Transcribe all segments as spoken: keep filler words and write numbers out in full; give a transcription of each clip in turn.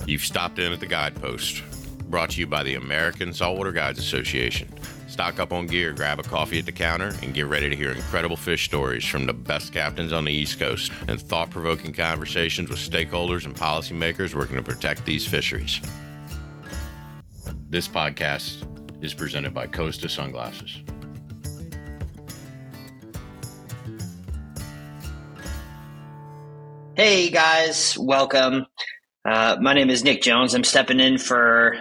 You've stopped in at the Guidepost, brought to you by the American Saltwater Guides Association. Stock up on gear, grab a coffee at the counter, and get ready to hear incredible fish stories from the best captains on the East Coast and thought-provoking conversations with stakeholders and policymakers working to protect these fisheries. This podcast is presented by Costa Sunglasses. Hey guys, welcome. Uh, my name is Nick Jones. I'm stepping in for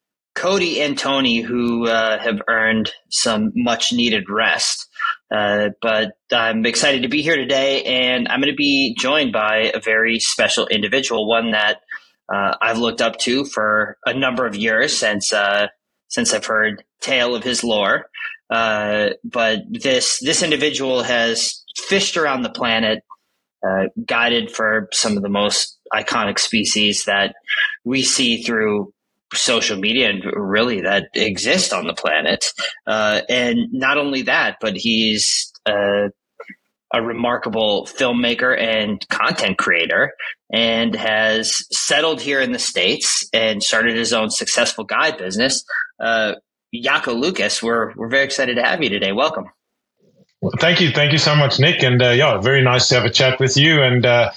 Cody and Tony, who uh, have earned some much needed rest. Uh, but I'm excited to be here today, and I'm going to be joined by a very special individual, one that uh, I've looked up to for a number of years since uh, since I've heard tale of his lore. Uh, but this this individual has fished around the planet, uh, guided for some of the most iconic species that we see through social media and really that exist on the planet. Uh, and not only that, but he's uh, a remarkable filmmaker and content creator and has settled here in the States and started his own successful guide business. Uh, Jaco Lucas, we're, we're very excited to have you today. Welcome. Well, thank you. Thank you so much, Nick. And uh, yeah, very nice to have a chat with you. And uh,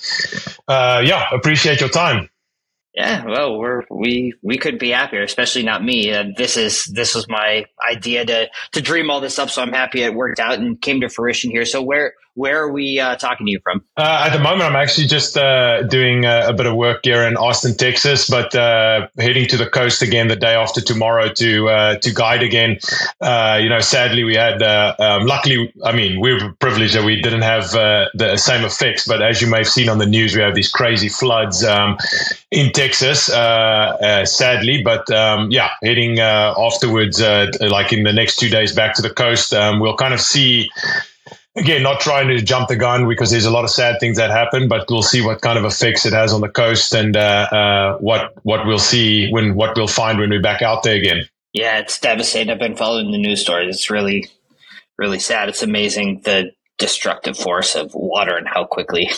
uh, yeah, appreciate your time. Yeah, well, we're we we couldn't be happier, especially not me. Uh, this is this was my idea to to dream all this up, so I'm happy it worked out and came to fruition here. So where where are we uh, talking to you from? Uh, at the moment, I'm actually just uh, doing a, a bit of work here in Austin, Texas, but uh, heading to the coast again the day after tomorrow to uh, to guide again. Uh, you know, sadly, we had uh, um, luckily, I mean, we were privileged that we didn't have uh, the same effects, but as you may have seen on the news, we have these crazy floods um, in Texas, uh, uh, sadly, but um, yeah, heading uh, afterwards, uh, like in the next two days back to the coast, um, we'll kind of see, again, not trying to jump the gun because there's a lot of sad things that happen, but we'll see what kind of effects it has on the coast and uh, uh, what what we'll see when what we'll find when we're back out there again. Yeah, it's devastating. I've been following the news stories. It's really, really sad. It's amazing the destructive force of water and how quickly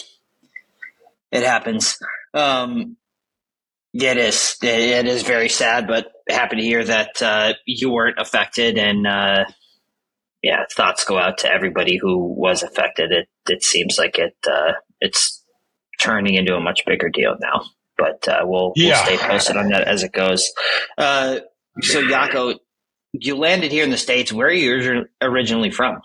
it happens. Um, Yeah, it is. It is very sad, but happy to hear that uh, you weren't affected. And uh, yeah, thoughts go out to everybody who was affected. It it seems like it uh, it's turning into a much bigger deal now. But uh, we'll, yeah. we'll stay posted on that as it goes. Uh, so, Jaco, you landed here in the States. Where are you originally from?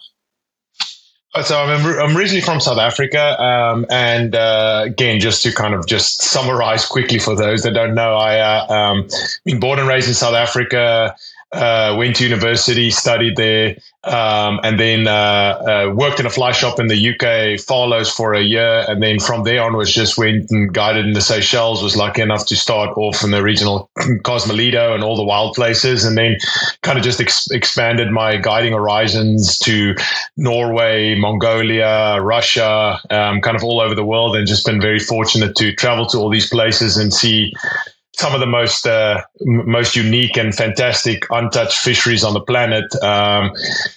So I'm, I'm originally from South Africa, um, and uh, again, just to kind of just summarize quickly for those that don't know, I uh, um, been born and raised in South Africa, uh, went to university, studied there, um, and then uh, uh, worked in a fly shop in the U K, Farlows for a year, and then from there onwards just went and guided in the Seychelles, was lucky enough to start off in the regional Cosmolido and all the wild places, and then kind of just ex- expanded my guiding horizons to Norway, Mongolia, Russia, um, kind of all over the world, and just been very fortunate to travel to all these places and see some of the most uh, m- most unique and fantastic untouched fisheries on the planet. Um,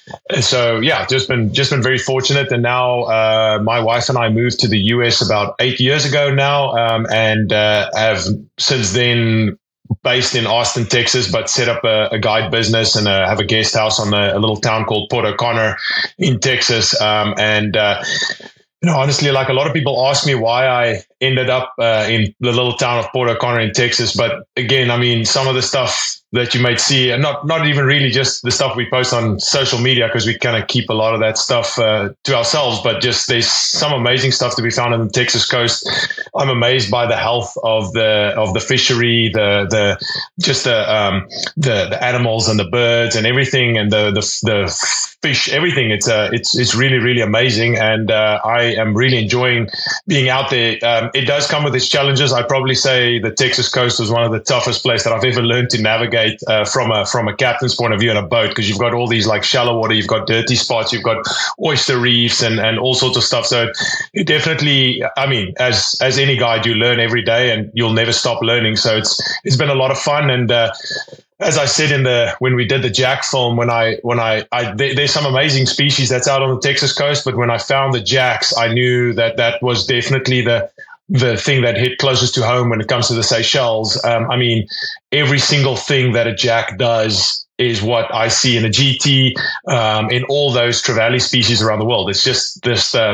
so yeah, just been just been very fortunate. And now uh, my wife and I moved to the U S about eight years ago now, um, and uh, have since then based in Austin, Texas, but set up a, a guide business and uh, have a guest house on a, a little town called Port O'Connor in Texas. Um, and uh, you know, honestly, like a lot of people ask me why I ended up uh, in the little town of Port O'Connor in Texas. But again, I mean, some of the stuff that you might see, and not not even really just the stuff we post on social media, because we kind of keep a lot of that stuff uh, to ourselves, but just there's some amazing stuff to be found on the Texas coast. I'm amazed by the health of the of the fishery, the the just the um, the the animals and the birds and everything, and the the, the fish, everything. It's uh, it's it's really really amazing, and uh, I am really enjoying being out there. Um, it does come with its challenges. I'd probably say the Texas coast was one of the toughest places that I've ever learned to navigate uh, from a from a captain's point of view in a boat, because you've got all these like shallow water, you've got dirty spots, you've got oyster reefs and, and all sorts of stuff. So it definitely, I mean, as as any guide, you learn every day and you'll never stop learning. So it's it's been a lot of fun. And uh, as I said in the when we did the Jack film, when I when I, I there, there's some amazing species that's out on the Texas coast, but when I found the Jacks, I knew that that was definitely the the thing that hit closest to home when it comes to the Seychelles. Um, I mean, every single thing that a jack does is what I see in a G T, um, in all those trevally species around the world. It's just this, uh,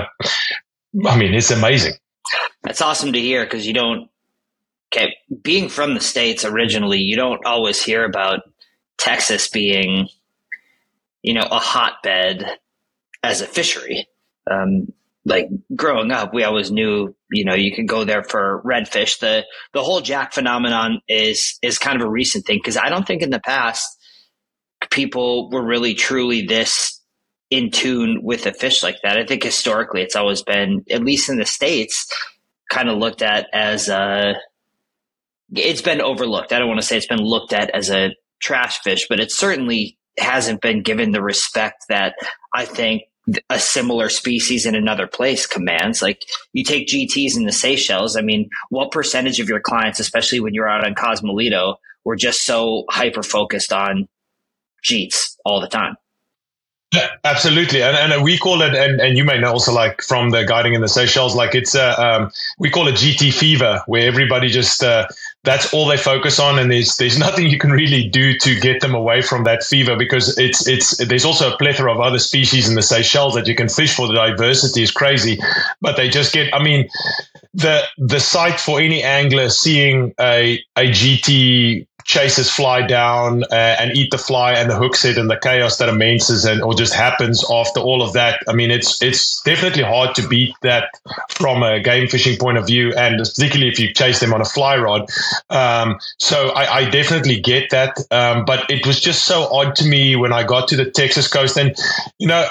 I mean, it's amazing. That's awesome to hear, because you don't, okay, being from the States originally, you don't always hear about Texas being, you know, a hotbed as a fishery. Um, like growing up, we always knew, you know, you could go there for redfish. The, the whole jack phenomenon is, is kind of a recent thing, because I don't think in the past people were really truly this in tune with a fish like that. I think historically it's always been, at least in the States, kind of looked at as a, it's been overlooked. I don't want to say it's been looked at as a trash fish, but it certainly hasn't been given the respect that I think a similar species in another place commands. Like, you take G Ts in the Seychelles. I mean, what percentage of your clients, especially when you're out on Cosmolito, were just so hyper focused on Jeets all the time? Yeah, absolutely. And, and we call it, and, and you may know also, like from the guiding in the Seychelles, like it's a, um, we call it G T fever, where everybody just, uh, that's all they focus on. And there's, there's nothing you can really do to get them away from that fever, because it's, it's, there's also a plethora of other species in the Seychelles that you can fish for. The diversity is crazy, but they just get, I mean, the, the sight for any angler seeing a, a G T chase his fly down uh, and eat the fly and the hook set and the chaos that immenses and or just happens after all of that. I mean, it's it's definitely hard to beat that from a game fishing point of view, and particularly if you chase them on a fly rod. Um, so I, I definitely get that, um, but it was just so odd to me when I got to the Texas coast, and you know,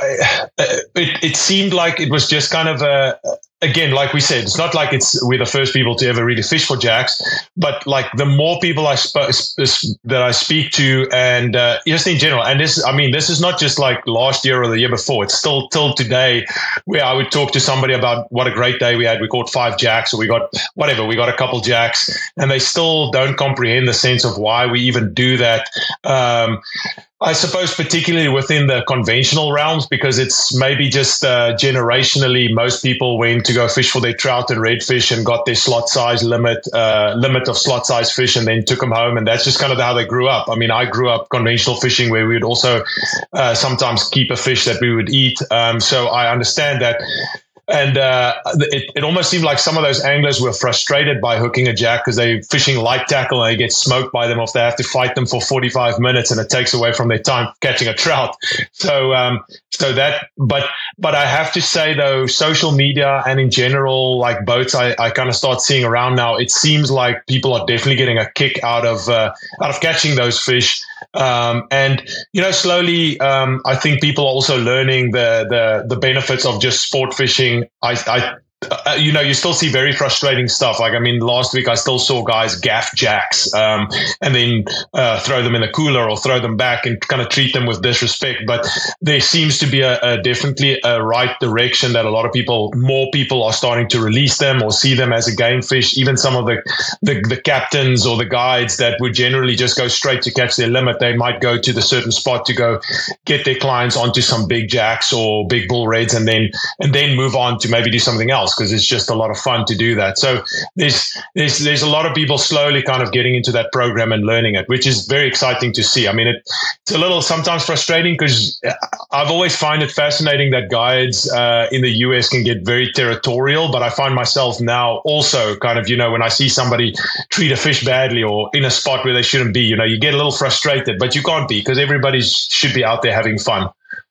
it, it seemed like it was just kind of a. Again, like we said, it's not like it's we're the first people to ever really fish for jacks, but like the more people I sp- that I speak to, and uh, just in general, and this, I mean, this is not just like last year or the year before. It's still till today, where I would talk to somebody about what a great day we had. We caught five jacks, or we got whatever, we got a couple jacks, and they still don't comprehend the sense of why we even do that. Um, I suppose particularly within the conventional realms, because it's maybe just uh, generationally, most people went to go fish for their trout and redfish and got their slot size limit, uh, limit of slot size fish, and then took them home. And that's just kind of how they grew up. I mean, I grew up conventional fishing, where we would also uh, sometimes keep a fish that we would eat. Um, so I understand that. And uh, it, it almost seemed like some of those anglers were frustrated by hooking a jack, because they're fishing light tackle and they get smoked by them, or if they have to fight them for forty-five minutes, and it takes away from their time catching a trout. So, um, so that, but, but I have to say though, social media and in general, like boats, I, I kind of start seeing around now, it seems like people are definitely getting a kick out of, uh, out of catching those fish. Um, and, you know, slowly, um, I think people are also learning the, the, the benefits of just sport fishing. I, I, uh, you know, you still see very frustrating stuff. Like, I mean, last week I still saw guys gaff jacks, um, and then, uh, throw them in the cooler or throw them back and kind of treat them with disrespect. But there seems to be a, a definitely a right direction that a lot of people, more people are starting to release them or see them as a game fish. Even some of the, the, the captains or the guides that would generally just go straight to catch their limit, they might go to the certain spot to go get their clients onto some big jacks or big bull reds, and then, and then move on to maybe do something else, because it's just a lot of fun to do that. So there's, there's, there's a lot of people slowly kind of getting into that program and learning it, which is very exciting to see. I mean, it, it's a little sometimes frustrating, because I've always find it fascinating that guides uh, in the U S can get very territorial, but I find myself now also kind of, you know, when I see somebody treat a fish badly or in a spot where they shouldn't be, you know, you get a little frustrated, but you can't be, because everybody should be out there having fun.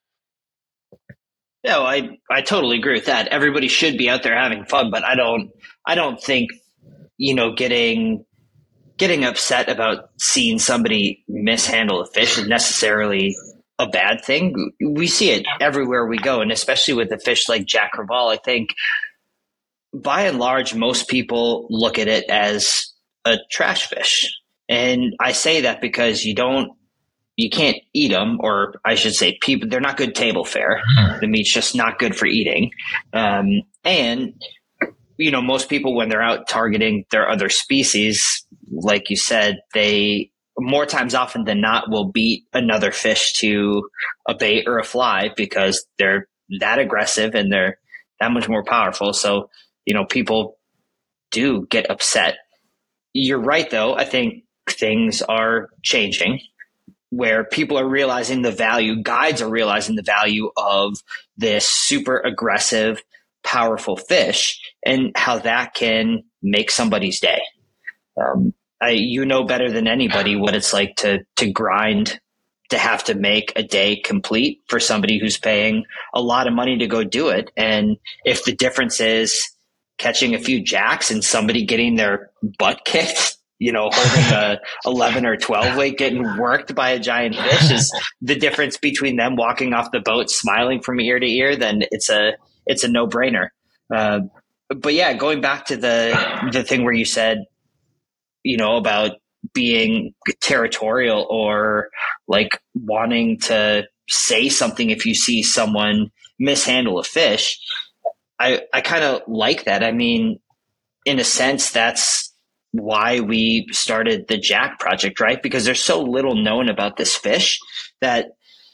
No, I, I totally agree with that. Everybody should be out there having fun, but I don't I don't think, you know, getting getting upset about seeing somebody mishandle a fish is necessarily a bad thing. We see it everywhere we go, and especially with a fish like Jack Crevalle, I think by and large most people look at it as a trash fish. And I say that because you don't You can't eat them, or I should say, people, they're not good table fare. The meat's just not good for eating. Um, and, you know, most people, when they're out targeting their other species, like you said, they more times often than not will beat another fish to a bait or a fly, because they're that aggressive and they're that much more powerful. So, you know, people do get upset. You're right, though. I think things are changing where people are realizing the value, guides are realizing the value of this super aggressive, powerful fish and how that can make somebody's day. Um, I, you know better than anybody what it's like to to grind, to have to make a day complete for somebody who's paying a lot of money to go do it. And if the difference is catching a few jacks and somebody getting their butt kicked, you know, holding a eleven or twelve weight, getting worked by a giant fish is the difference between them walking off the boat, smiling from ear to ear, then it's a, it's a no brainer. Uh, but yeah, going back to the, the thing where you said, you know, about being territorial or like wanting to say something if you see someone mishandle a fish. I, I kind of like that. I mean, in a sense, that's why we started the Jack Project, right? Because there's so little known about this fish that,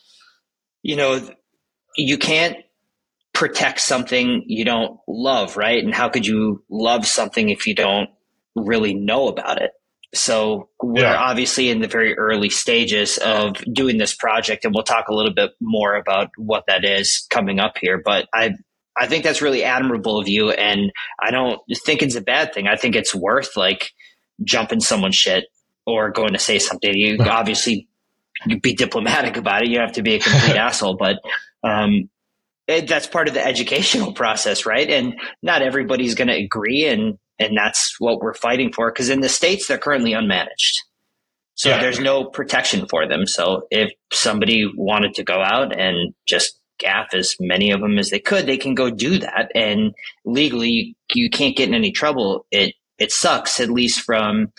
you know, you can't protect something you don't love, right? And how could you love something if you don't really know about it? So we're yeah. obviously in the very early stages of doing this project, and we'll talk a little bit more about what that is coming up here. But I I think that's really admirable of you, and I don't think it's a bad thing. I think it's worth like jumping someone's shit or going to say something. You obviously be diplomatic about it. You don't have to be a complete asshole, but um, it, that's part of the educational process, right? And not everybody's going to agree, and and that's what we're fighting for. Because in the States, they're currently unmanaged, so yeah. there's no protection for them. So if somebody wanted to go out and just gaff as many of them as they could, they can go do that, and legally you can't get in any trouble. It it sucks, at least from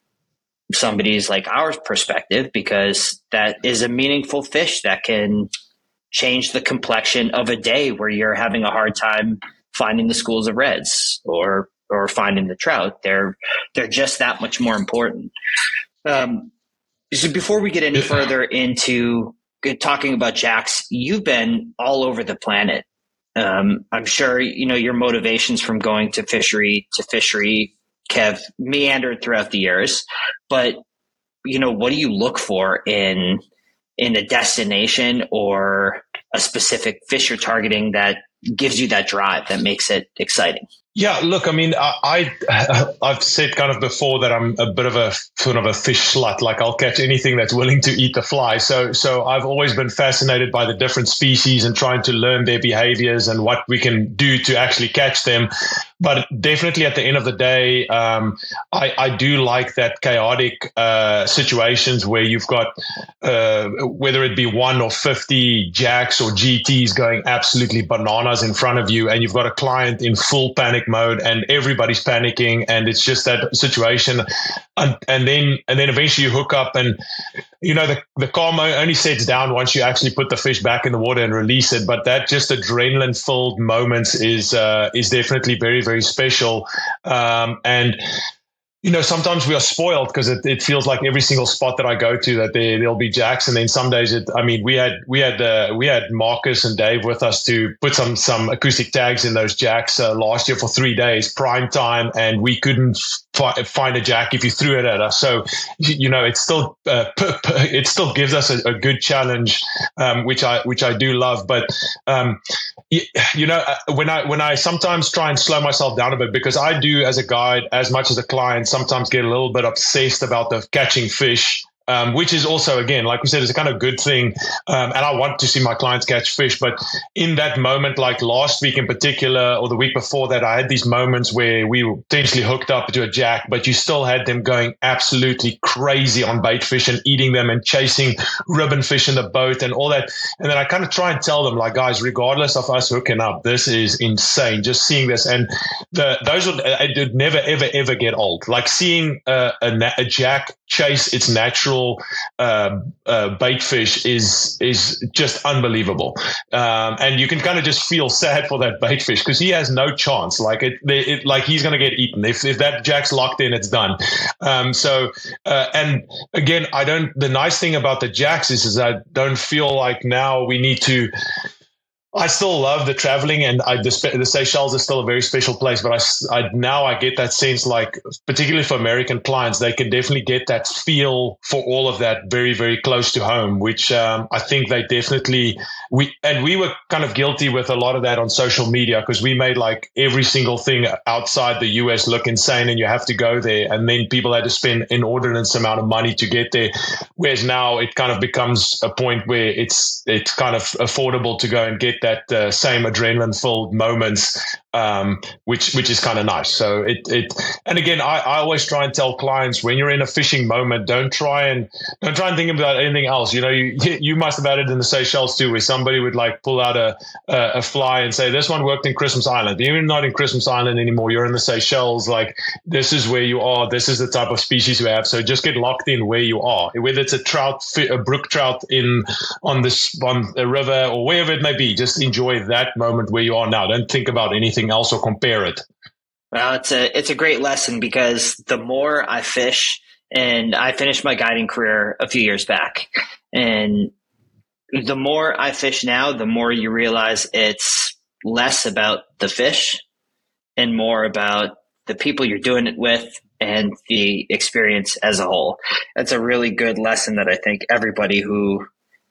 somebody's like our perspective, because that is a meaningful fish that can change the complexion of a day where you're having a hard time finding the schools of reds or or finding the trout. They're they're just that much more important. Um, so before we get any further into talking about jacks, you've been all over the planet. Um, I'm sure, you know, your motivations from going to fishery to fishery have meandered throughout the years, but, you know, what do you look for in, in a destination or a specific fish you're targeting that gives you that drive, that makes it exciting? Yeah, look, I mean, I, I, I've said kind of before that I'm a bit of a sort of a fish slut. Like I'll catch anything that's willing to eat the fly. So, so I've always been fascinated by the different species and trying to learn their behaviors and what we can do to actually catch them. But definitely at the end of the day, um, I, I do like that chaotic uh, situations where you've got, uh, whether it be one or fifty jacks or G Ts going absolutely bananas in front of you, and you've got a client in full panic mode and everybody's panicking, and it's just that situation. And, and then and then eventually you hook up, and you know the the calm only sets down once you actually put the fish back in the water and release it. But that just adrenaline filled moments is uh, is definitely very, very special. Um, and you know, sometimes we are spoiled because it, it feels like every single spot that I go to that there there'll be jacks, and then some days it. I mean, we had we had uh, we had Marcus and Dave with us to put some some acoustic tags in those jacks uh, last year for three days, prime time, and we couldn't fi- find a jack if you threw it at us. So you know, it still uh, p- p- it still gives us a, a good challenge, um, which I which I do love. But um, you, you know, when I when I sometimes try and slow myself down a bit, because I do as a guide as much as a client sometimes get a little bit obsessed about the catching fish, um, which is also, again, like we said, it's a kind of good thing. Um, and I want to see my clients catch fish. But in that moment, like last week in particular, or the week before that, I had these moments where we were potentially hooked up to a jack, but you still had them going absolutely crazy on bait fish and eating them and chasing ribbon fish in the boat and all that. And then I kind of try and tell them, like, guys, regardless of us hooking up, this is insane. Just seeing this. And the those would, it would never, ever, ever get old. Like seeing a, a, a jack chase its natural uh, uh, bait fish is is just unbelievable. Um, and you can kind of just feel sad for that bait fish because he has no chance. Like it, it like he's going to get eaten. If if that jack's locked in, it's done. Um, so, uh, and again, I don't, the nice thing about the jacks is, is I don't feel like now we need to I still love the traveling, and I, the, the Seychelles is still a very special place. But I, I now I get that sense, like particularly for American clients, they can definitely get that feel for all of that very, very close to home. Which um, I think they definitely we and we were kind of guilty with a lot of that on social media, because we made like every single thing outside the U S look insane, and you have to go there, and then people had to spend inordinate amount of money to get there. Whereas now it kind of becomes a point where it's it's kind of affordable to go and get that uh, same adrenaline-filled moments, um, which which is kind of nice. So it it and again, I, I always try and tell clients, when you're in a fishing moment, don't try and don't try and think about anything else. You know, you you must have had it in the Seychelles too, where somebody would like pull out a a, a fly and say, "This one worked in Christmas Island." You're not in Christmas Island anymore. You're in the Seychelles. Like, this is where you are. This is the type of species we have. So just get locked in where you are, whether it's a trout, a brook trout in on this on a river or wherever it may be. Just enjoy that moment where you are now. Don't think about anything else or compare it. Well, it's a it's a great lesson, because the more I fish, and I finished my guiding career a few years back, and the more I fish now, the more you realize it's less about the fish and more about the people you're doing it with and the experience as a whole. That's a really good lesson that I think everybody who,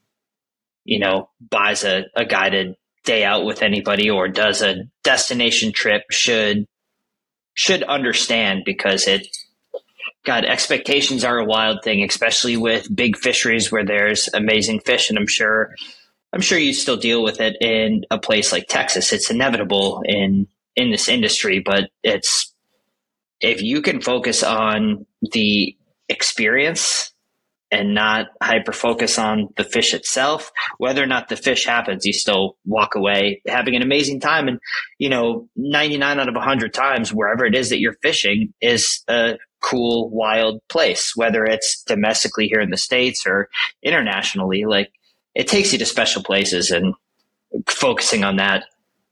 you know, buys a, a guided day out with anybody or does a destination trip should should understand, because it God, expectations are a wild thing, especially with big fisheries where there's amazing fish. And I'm sure I'm sure you still deal with it in a place like Texas. It's inevitable in in this industry, but it's if you can focus on the experience and not hyper focus on the fish itself, whether or not the fish happens, you still walk away having an amazing time. And, you know, ninety-nine out of one hundred times, wherever it is that you're fishing is a cool, wild place, whether it's domestically here in the States or internationally. Like, it takes you to special places, and focusing on that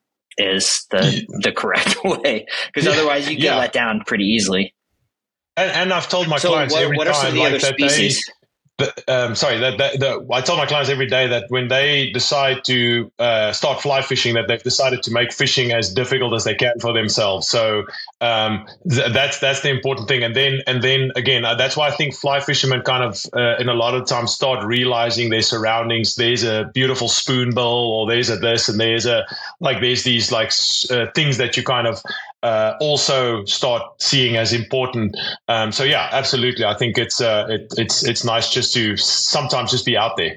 is the the correct way, because otherwise you get yeah. let down pretty easily. And, and I've told my so clients what, every what are time some of the like other that species? They, the, um, sorry, that, that, that I tell my clients every day that when they decide to uh, start fly fishing, that they've decided to make fishing as difficult as they can for themselves. So um, th- that's that's the important thing. And then and then again, uh, that's why I think fly fishermen kind of uh, in a lot of times start realizing their surroundings. There's a beautiful spoonbill, or there's a this, and there's a like there's these like uh, things that you kind of uh, also start seeing as important. Um, so yeah, absolutely. I think it's uh, it, it's it's nice just to sometimes just be out there.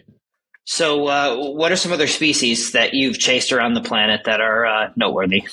So uh, what are some other species that you've chased around the planet that are uh, noteworthy?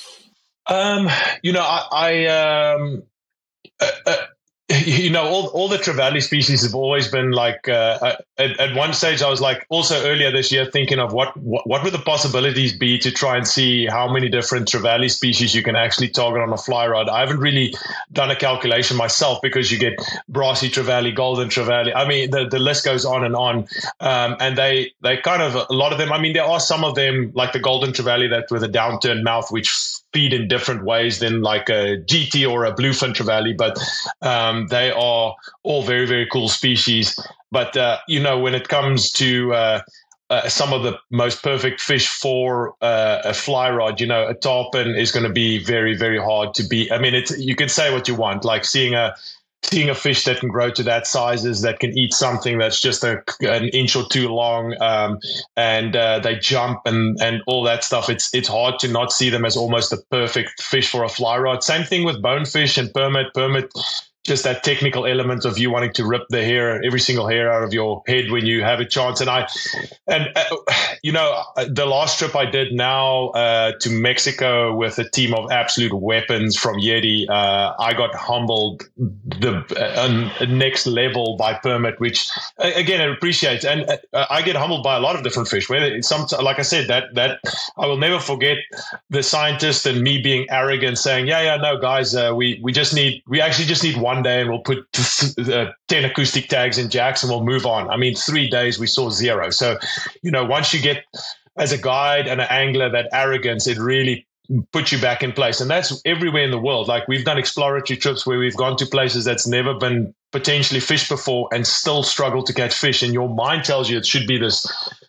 Um, you know, I, I um, uh, uh, you know, all, all the trevally species have always been like, uh, at, at one stage I was like, also earlier this year, thinking of what, what, what would the possibilities be to try and see how many different trevally species you can actually target on a fly rod. I haven't really done a calculation myself, because you get brassy trevally, golden trevally. I mean, the, the list goes on and on. Um, and they, they kind of, a lot of them, I mean, there are some of them like the golden trevally that with a downturned mouth, which feed in different ways than like a G T or a bluefin trevally, but um, they are all very, very cool species. But, uh, you know, when it comes to uh, uh, some of the most perfect fish for uh, a fly rod, you know, a tarpon is going to be very, very hard to beat. I mean, it's, you can say what you want, like seeing a Seeing a fish that can grow to that sizes, that can eat something that's just a, an inch or two long, um, and uh, they jump and, and all that stuff. It's it's hard to not see them as almost a perfect fish for a fly rod. Same thing with bonefish and permit. Permit, just that technical element of you wanting to rip the hair, every single hair out of your head when you have a chance. And I, and uh, you know, the last trip I did now uh, to Mexico with a team of absolute weapons from Yeti, uh, I got humbled the uh, next level by permit, which again I appreciate. And uh, I get humbled by a lot of different fish. Whether it's some, like I said, that that I will never forget the scientist and me being arrogant, saying, "Yeah, yeah, no, guys, uh, we we just need, we actually just need one day, and we'll put uh, ten acoustic tags in jacks and we'll move on." I mean, three days we saw zero. So, you know, once you get as a guide and an angler that arrogance, it really puts you back in place. And that's everywhere in the world. Like, we've done exploratory trips where we've gone to places that's never been potentially fished before and still struggle to catch fish. And your mind tells you it should be this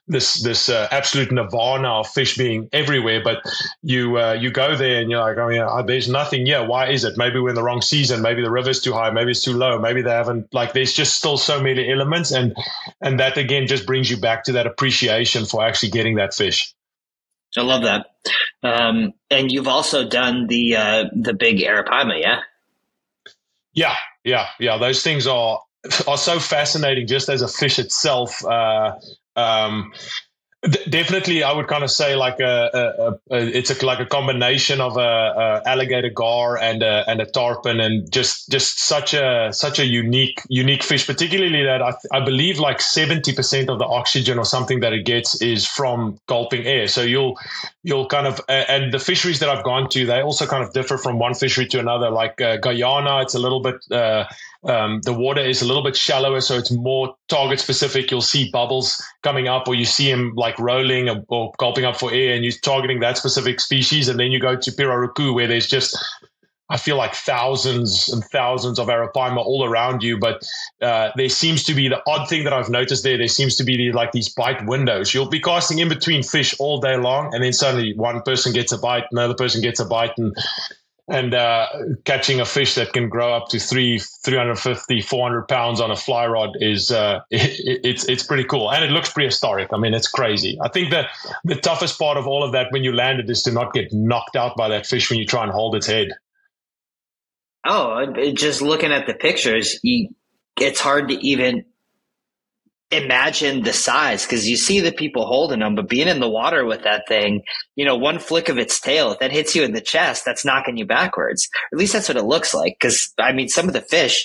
this this uh, absolute nirvana of fish being everywhere, but you uh, you go there and you're like, oh yeah, there's nothing here. Why is it? Maybe we're in the wrong season. Maybe the river's too high. Maybe it's too low. Maybe they haven't, like, there's just still so many elements, and and that again just brings you back to that appreciation for actually getting that fish. I love that. Um, and you've also done the uh, the big arapaima, yeah? Yeah, yeah, yeah. Those things are are so fascinating just as a fish itself. Uh, um, d- definitely, I would kind of say like a, a, a it's a, like a combination of a, a alligator gar and a, and a tarpon, and just just such a such a unique unique fish. Particularly that I, I believe like seventy percent of the oxygen or something that it gets is from gulping air. So you'll you'll kind of and the fisheries that I've gone to, they also kind of differ from one fishery to another. Like uh, Guyana, it's a little bit. Uh, Um, the water is a little bit shallower, so it's more target specific. You'll see bubbles coming up, or you see him like rolling or, or gulping up for air, and you're targeting that specific species. And then you go to Pirarucu, where there's just, I feel like thousands and thousands of arapaima all around you. But uh, there seems to be the odd thing that I've noticed there. There seems to be the, like these bite windows. You'll be casting in between fish all day long, and then suddenly one person gets a bite, another person gets a bite, and And uh, catching a fish that can grow up to three, three hundred fifty, four hundred pounds on a fly rod is uh, it, it's it's pretty cool, and it looks prehistoric. I mean, it's crazy. I think that the toughest part of all of that when you land it is to not get knocked out by that fish when you try and hold its head. Oh, just looking at the pictures, you, it's hard to even imagine the size, because you see the people holding them, but being in the water with that thing, you know, one flick of its tail, if that hits you in the chest, that's knocking you backwards. At least that's what it looks like. Because I mean, some of the fish,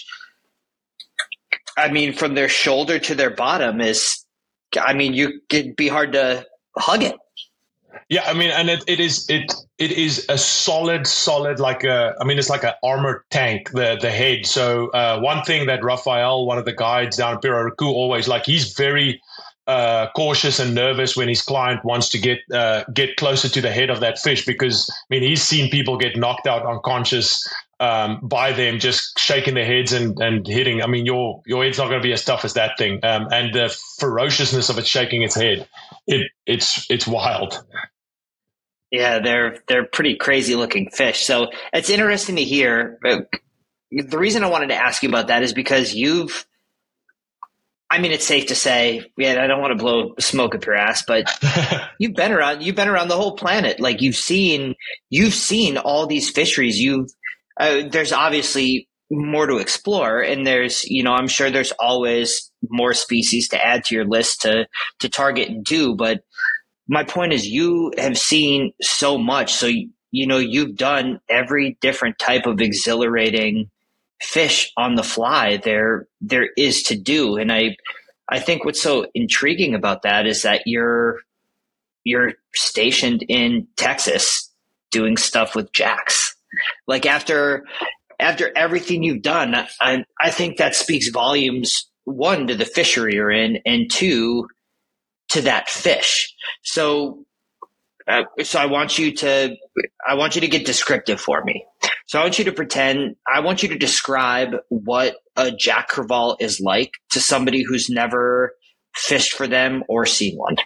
I mean, from their shoulder to their bottom is, I mean, you it'd be hard to hug it. Yeah, I mean, and it, it is it it is a solid, solid like a. I mean, it's like an armored tank. The the head. So uh, one thing that Raphael, one of the guides down in Pirarucu, always like, he's very uh, cautious and nervous when his client wants to get uh, get closer to the head of that fish, because I mean, he's seen people get knocked out unconscious um, by them just shaking their heads and, and hitting. I mean, your your head's not going to be as tough as that thing, um, and the ferociousness of it shaking its head, it it's it's wild. Yeah, they're they're pretty crazy looking fish. So it's interesting to hear. The reason I wanted to ask you about that is because you've, I mean, it's safe to say, yeah, I don't want to blow smoke up your ass, but you've been around, you've been around the whole planet. Like you've seen, you've seen all these fisheries. You've, uh, there's obviously more to explore, and there's, you know, I'm sure there's always more species to add to your list to, to target and do. But my point is, you have seen so much. So, you know, you've done every different type of exhilarating fish on the fly there, there is to do. And I, I think what's so intriguing about that is that you're, you're stationed in Texas doing stuff with jacks. Like after, after everything you've done, I, I think that speaks volumes, one, to the fishery you're in, and two, to that fish. So, uh, so I want you to, I want you to get descriptive for me. So I want you to pretend, I want you to describe what a Jack Crevalle is like to somebody who's never fished for them or seen one.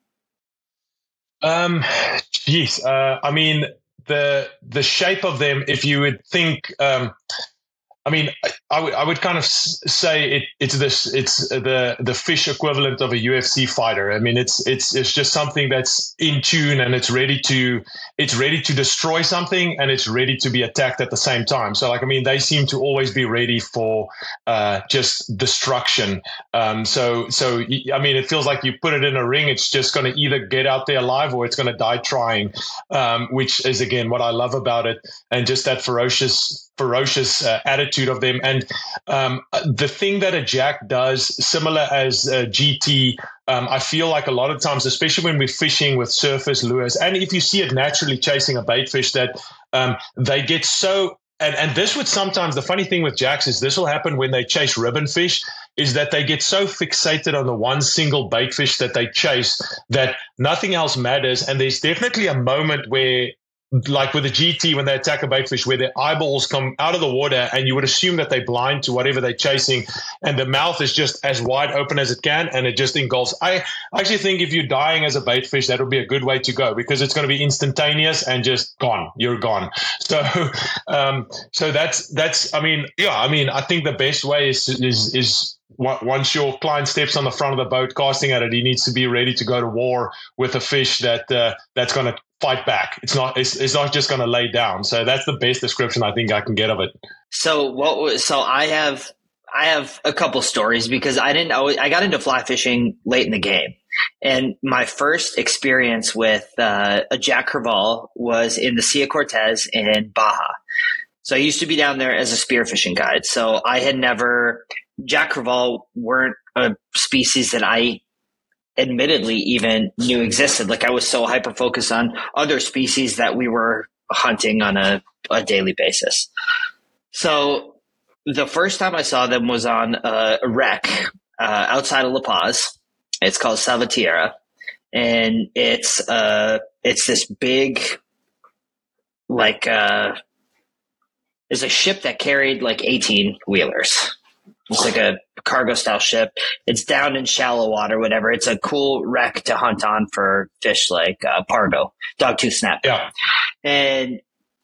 Um, geez, uh, I mean, the, the shape of them, if you would think, um, I mean, I would I would kind of say it, it's this it's the the fish equivalent of a U F C fighter. I mean, it's it's it's just something that's in tune, and it's ready to it's ready to destroy something, and it's ready to be attacked at the same time. So, like, I mean, they seem to always be ready for uh, just destruction. Um, so so I mean, it feels like you put it in a ring, it's just going to either get out there alive or it's going to die trying. Um, which is again what I love about it, and just that ferocious. ferocious uh, attitude of them. And um, the thing that a jack does, similar as a G T, um, I feel like a lot of times, especially when we're fishing with surface lures, and if you see it naturally chasing a bait fish, that um, they get so, and, and this would sometimes, the funny thing with jacks is this will happen when they chase ribbon fish, is that they get so fixated on the one single bait fish that they chase that nothing else matters. And there's definitely a moment where like with the G T when they attack a baitfish, where their eyeballs come out of the water, and you would assume that they're blind to whatever they're chasing, and the mouth is just as wide open as it can, and it just engulfs. I actually think if you're dying as a baitfish, that would be a good way to go, because it's going to be instantaneous and just gone. You're gone. So, um, so that's that's. I mean, yeah. I mean, I think the best way is is is. Once your client steps on the front of the boat casting at it, he needs to be ready to go to war with a fish that uh, that's going to fight back. It's not it's, it's not just going to lay down. So that's the best description I think I can get of it. So what? Was, so I have I have a couple stories, because I didn't always, I got into fly fishing late in the game, and my first experience with uh, a Jack Crevalle was in the Sea of Cortez in Baja. So I used to be down there as a spearfishing guide. So I had never. Jack Crevalle weren't a species that I admittedly even knew existed. Like, I was so hyper focused on other species that we were hunting on a, a daily basis. So the first time I saw them was on a wreck uh, outside of La Paz. It's called Salvatierra, and it's uh it's this big, like uh, it's a ship that carried like eighteen wheelers. It's like a cargo style ship. It's down in shallow water, whatever. It's a cool wreck to hunt on for fish like uh, pargo, dogtooth snap. Yeah. And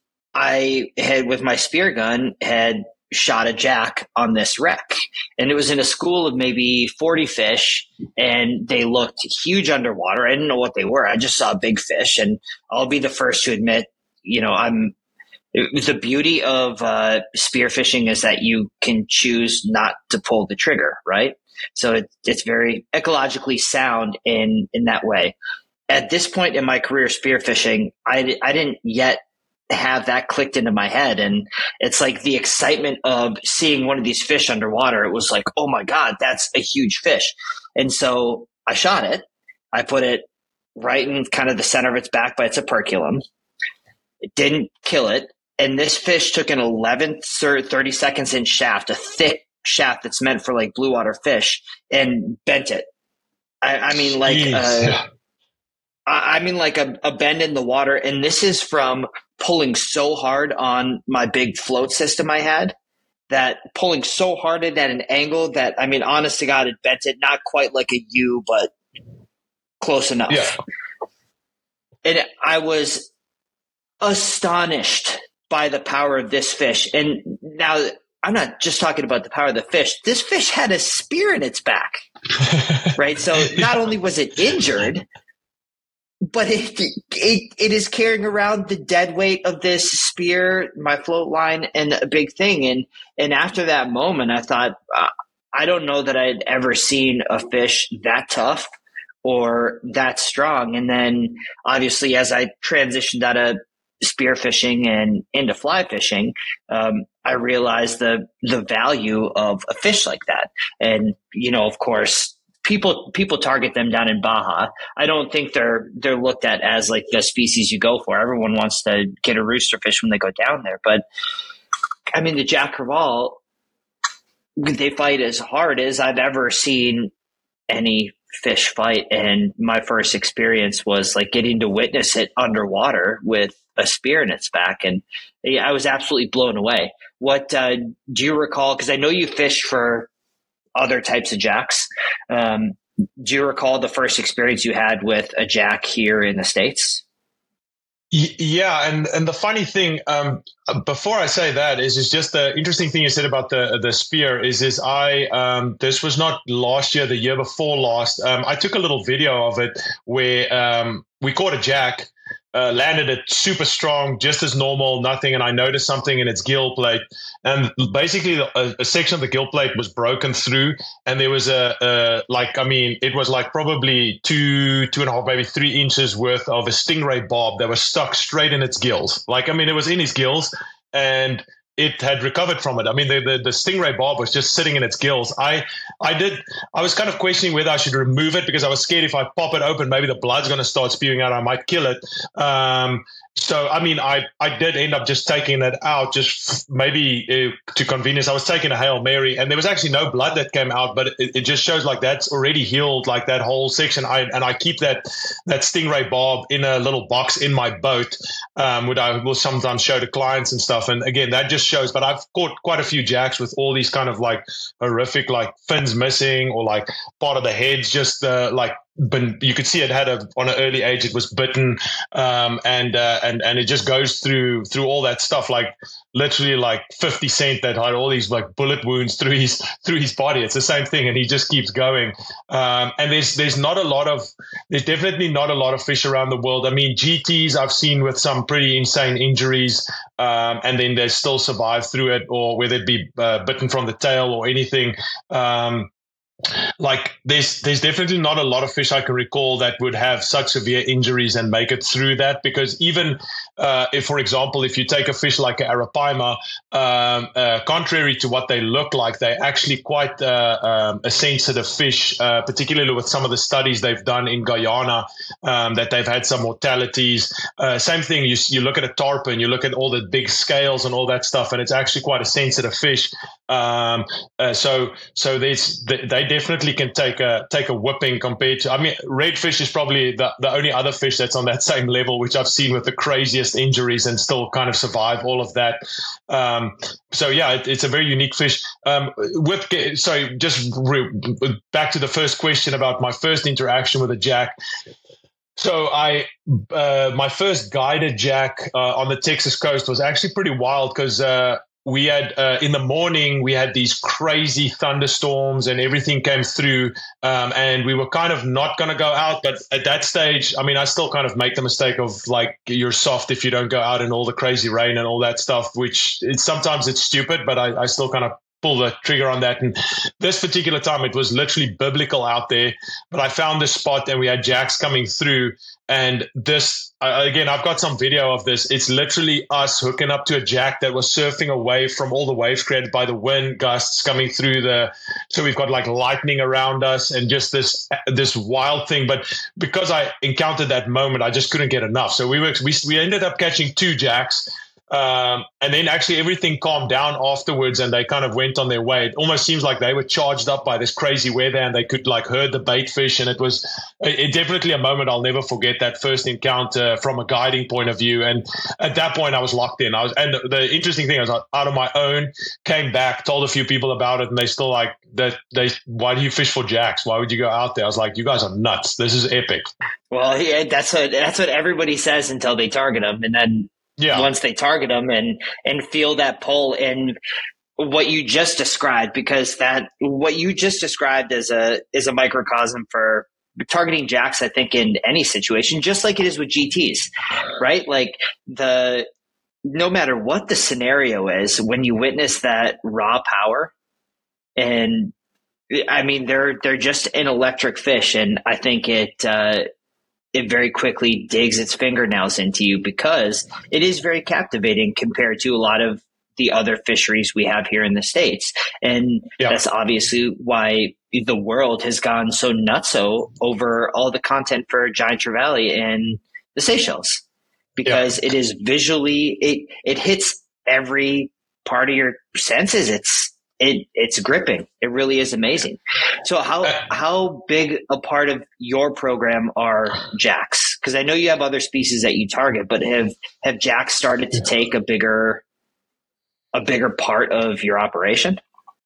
I had, with my spear gun, had shot a jack on this wreck. And it was in a school of maybe forty fish, and they looked huge underwater. I didn't know what they were. I just saw big fish. And I'll be the first to admit, you know, I'm, the beauty of uh, spearfishing is that you can choose not to pull the trigger, right? So it, it's very ecologically sound in, in that way. At this point in my career spearfishing, I, I didn't yet have that clicked into my head. And it's like the excitement of seeing one of these fish underwater. It was like, oh my God, that's a huge fish. And so I shot it. I put it right in kind of the center of its back by its operculum. It didn't kill it. And this fish took an eleven or thirty seconds inch shaft, a thick shaft that's meant for like blue water fish, and bent it. I, I mean, like, uh, I, I mean, like a, a bend in the water. And this is from pulling so hard on my big float system I had, that pulling so hard at an angle that, I mean, honest to God, it bent it, not quite like a U, but close enough. Yeah. And I was astonished by the power of this fish. And now I'm not just talking about the power of the fish. This fish had a spear in its back, right? So not only was it injured, but it, it it is carrying around the dead weight of this spear, my float line, and a big thing. And and after that moment, I thought, uh, I don't know that I'd ever seen a fish that tough or that strong. And then obviously, as I transitioned out of spearfishing and into fly fishing, um, I realized the the value of a fish like that. And, you know, of course, people people target them down in Baja. I don't think they're they're looked at as like the species you go for. Everyone wants to get a rooster fish when they go down there. But I mean, the Jack Crevalle, they fight as hard as I've ever seen any fish fight. And my first experience was like getting to witness it underwater with a spear in its back. And yeah, I was absolutely blown away. What uh, do you recall? Because I know you fished for other types of jacks. Um, do you recall the first experience you had with a jack here in the States? Yeah, and and the funny thing, um, before I say that, is is just the interesting thing you said about the the spear is is I um, this was not last year, the year before last. Um, I took a little video of it where um, we caught a jack, uh, landed it super strong, just as normal, nothing, and I noticed something in its gill plate, and basically a, a section of the gill plate was broken through, and there was a, a like I mean it was like probably two two and a half maybe three inches worth of a stingray bob that was stuck straight in its gills. Like I mean it was in his gills, and it had recovered from it. I mean, the, the, the stingray barb was just sitting in its gills. I, I did, I was kind of questioning whether I should remove it because I was scared if I pop it open, maybe the blood's going to start spewing out. I might kill it. Um, so, I mean, I, I did end up just taking it out, just maybe uh, to convenience. I was taking a Hail Mary, and there was actually no blood that came out, but it, it just shows like that's already healed, like that whole section. I and I keep that that stingray barb in a little box in my boat, um, which I will sometimes show to clients and stuff. And again, that just shows. But I've caught quite a few jacks with all these kind of like horrific, like fins missing or like part of the heads just uh, like. Been, you could see it had a on an early age it was bitten, um, and uh, and and it just goes through through all that stuff, like literally like fifty Cent that had all these like bullet wounds through his through his body. It's the same thing, and he just keeps going. Um, and there's there's not a lot of there's definitely not a lot of fish around the world. I mean, G Ts I've seen with some pretty insane injuries, um, and then they still survive through it, or whether it be uh, bitten from the tail or anything. Um, Like there's there's definitely not a lot of fish I can recall that would have such severe injuries and make it through that, because even uh, if, for example, if you take a fish like an arapaima, um, uh, contrary to what they look like, they're actually quite uh, um, a sensitive fish, uh, particularly with some of the studies they've done in Guyana, um, that they've had some mortalities. Uh, same thing, you, you look at a tarpon, you look at all the big scales and all that stuff, and it's actually quite a sensitive fish. Um, uh, so so there's they definitely can take a take a whipping compared to, I mean, redfish is probably the, the only other fish that's on that same level, which I've seen with the craziest injuries and still kind of survive all of that. Um, so yeah, it, it's a very unique fish. Um, with sorry, just re, back to the first question about my first interaction with a jack. So I, uh, my first guided jack uh, on the Texas coast was actually pretty wild because uh, we had uh, in the morning we had these crazy thunderstorms and everything came through, um, and we were kind of not going to go out. But at that stage, I mean, I still kind of make the mistake of like you're soft if you don't go out in all the crazy rain and all that stuff. Which it's, sometimes it's stupid, but I, I still kind of pull the trigger on that. And this particular time, it was literally biblical out there. But I found this spot and we had jacks coming through. And this, uh, again, I've got some video of this. It's literally us hooking up to a jack that was surfing away from all the waves created by the wind gusts coming through the. So we've got like lightning around us and just this this wild thing. But because I encountered that moment, I just couldn't get enough. So we were we we ended up catching two jacks. Um, and then actually everything calmed down afterwards and they kind of went on their way. It almost seems like they were charged up by this crazy weather and they could like herd the bait fish. And it was it, definitely a moment I'll never forget, that first encounter from a guiding point of view. And at that point I was locked in. I was, and the interesting thing was, out on my own, came back, told a few people about it, and they still like that. They, why do you fish for jacks? Why would you go out there? I was like, you guys are nuts. This is epic. Well, yeah, that's what, that's what everybody says until they target them. And then, yeah. Once they target them and, and feel that pull, and what you just described, because that what you just described is a is a microcosm for targeting jacks, I think, in any situation, just like it is with G Ts, right? Like the no matter what the scenario is, when you witness that raw power, and I mean they're they're just an electric fish, and I think it. Uh, it very quickly digs its fingernails into you because it is very captivating compared to a lot of the other fisheries we have here in the States. And yeah. That's obviously why the world has gone so nutso over all the content for giant trevally in the Seychelles, because yeah. it is visually, it, it hits every part of your senses. It's, It it's gripping. It really is amazing. So how how big a part of your program are jacks? Because I know you have other species that you target, but have have jacks started to take a bigger a bigger part of your operation?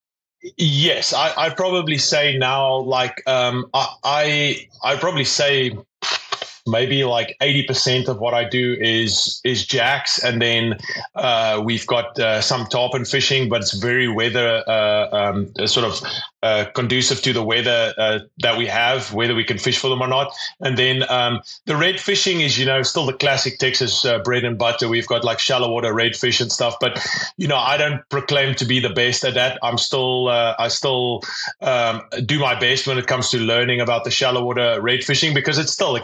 Yes, I I'd probably say now, like um I I I'd probably say maybe like eighty percent of what I do is is jacks, and then uh, we've got uh, some tarpon fishing, but it's very weather uh, um, sort of uh, conducive to the weather uh, that we have, whether we can fish for them or not. And then um, the red fishing is, you know, still the classic Texas uh, bread and butter. We've got like shallow water red fish and stuff, but you know, I don't proclaim to be the best at that. I'm still uh, I still um, do my best when it comes to learning about the shallow water red fishing, because it's still, again, spectacular.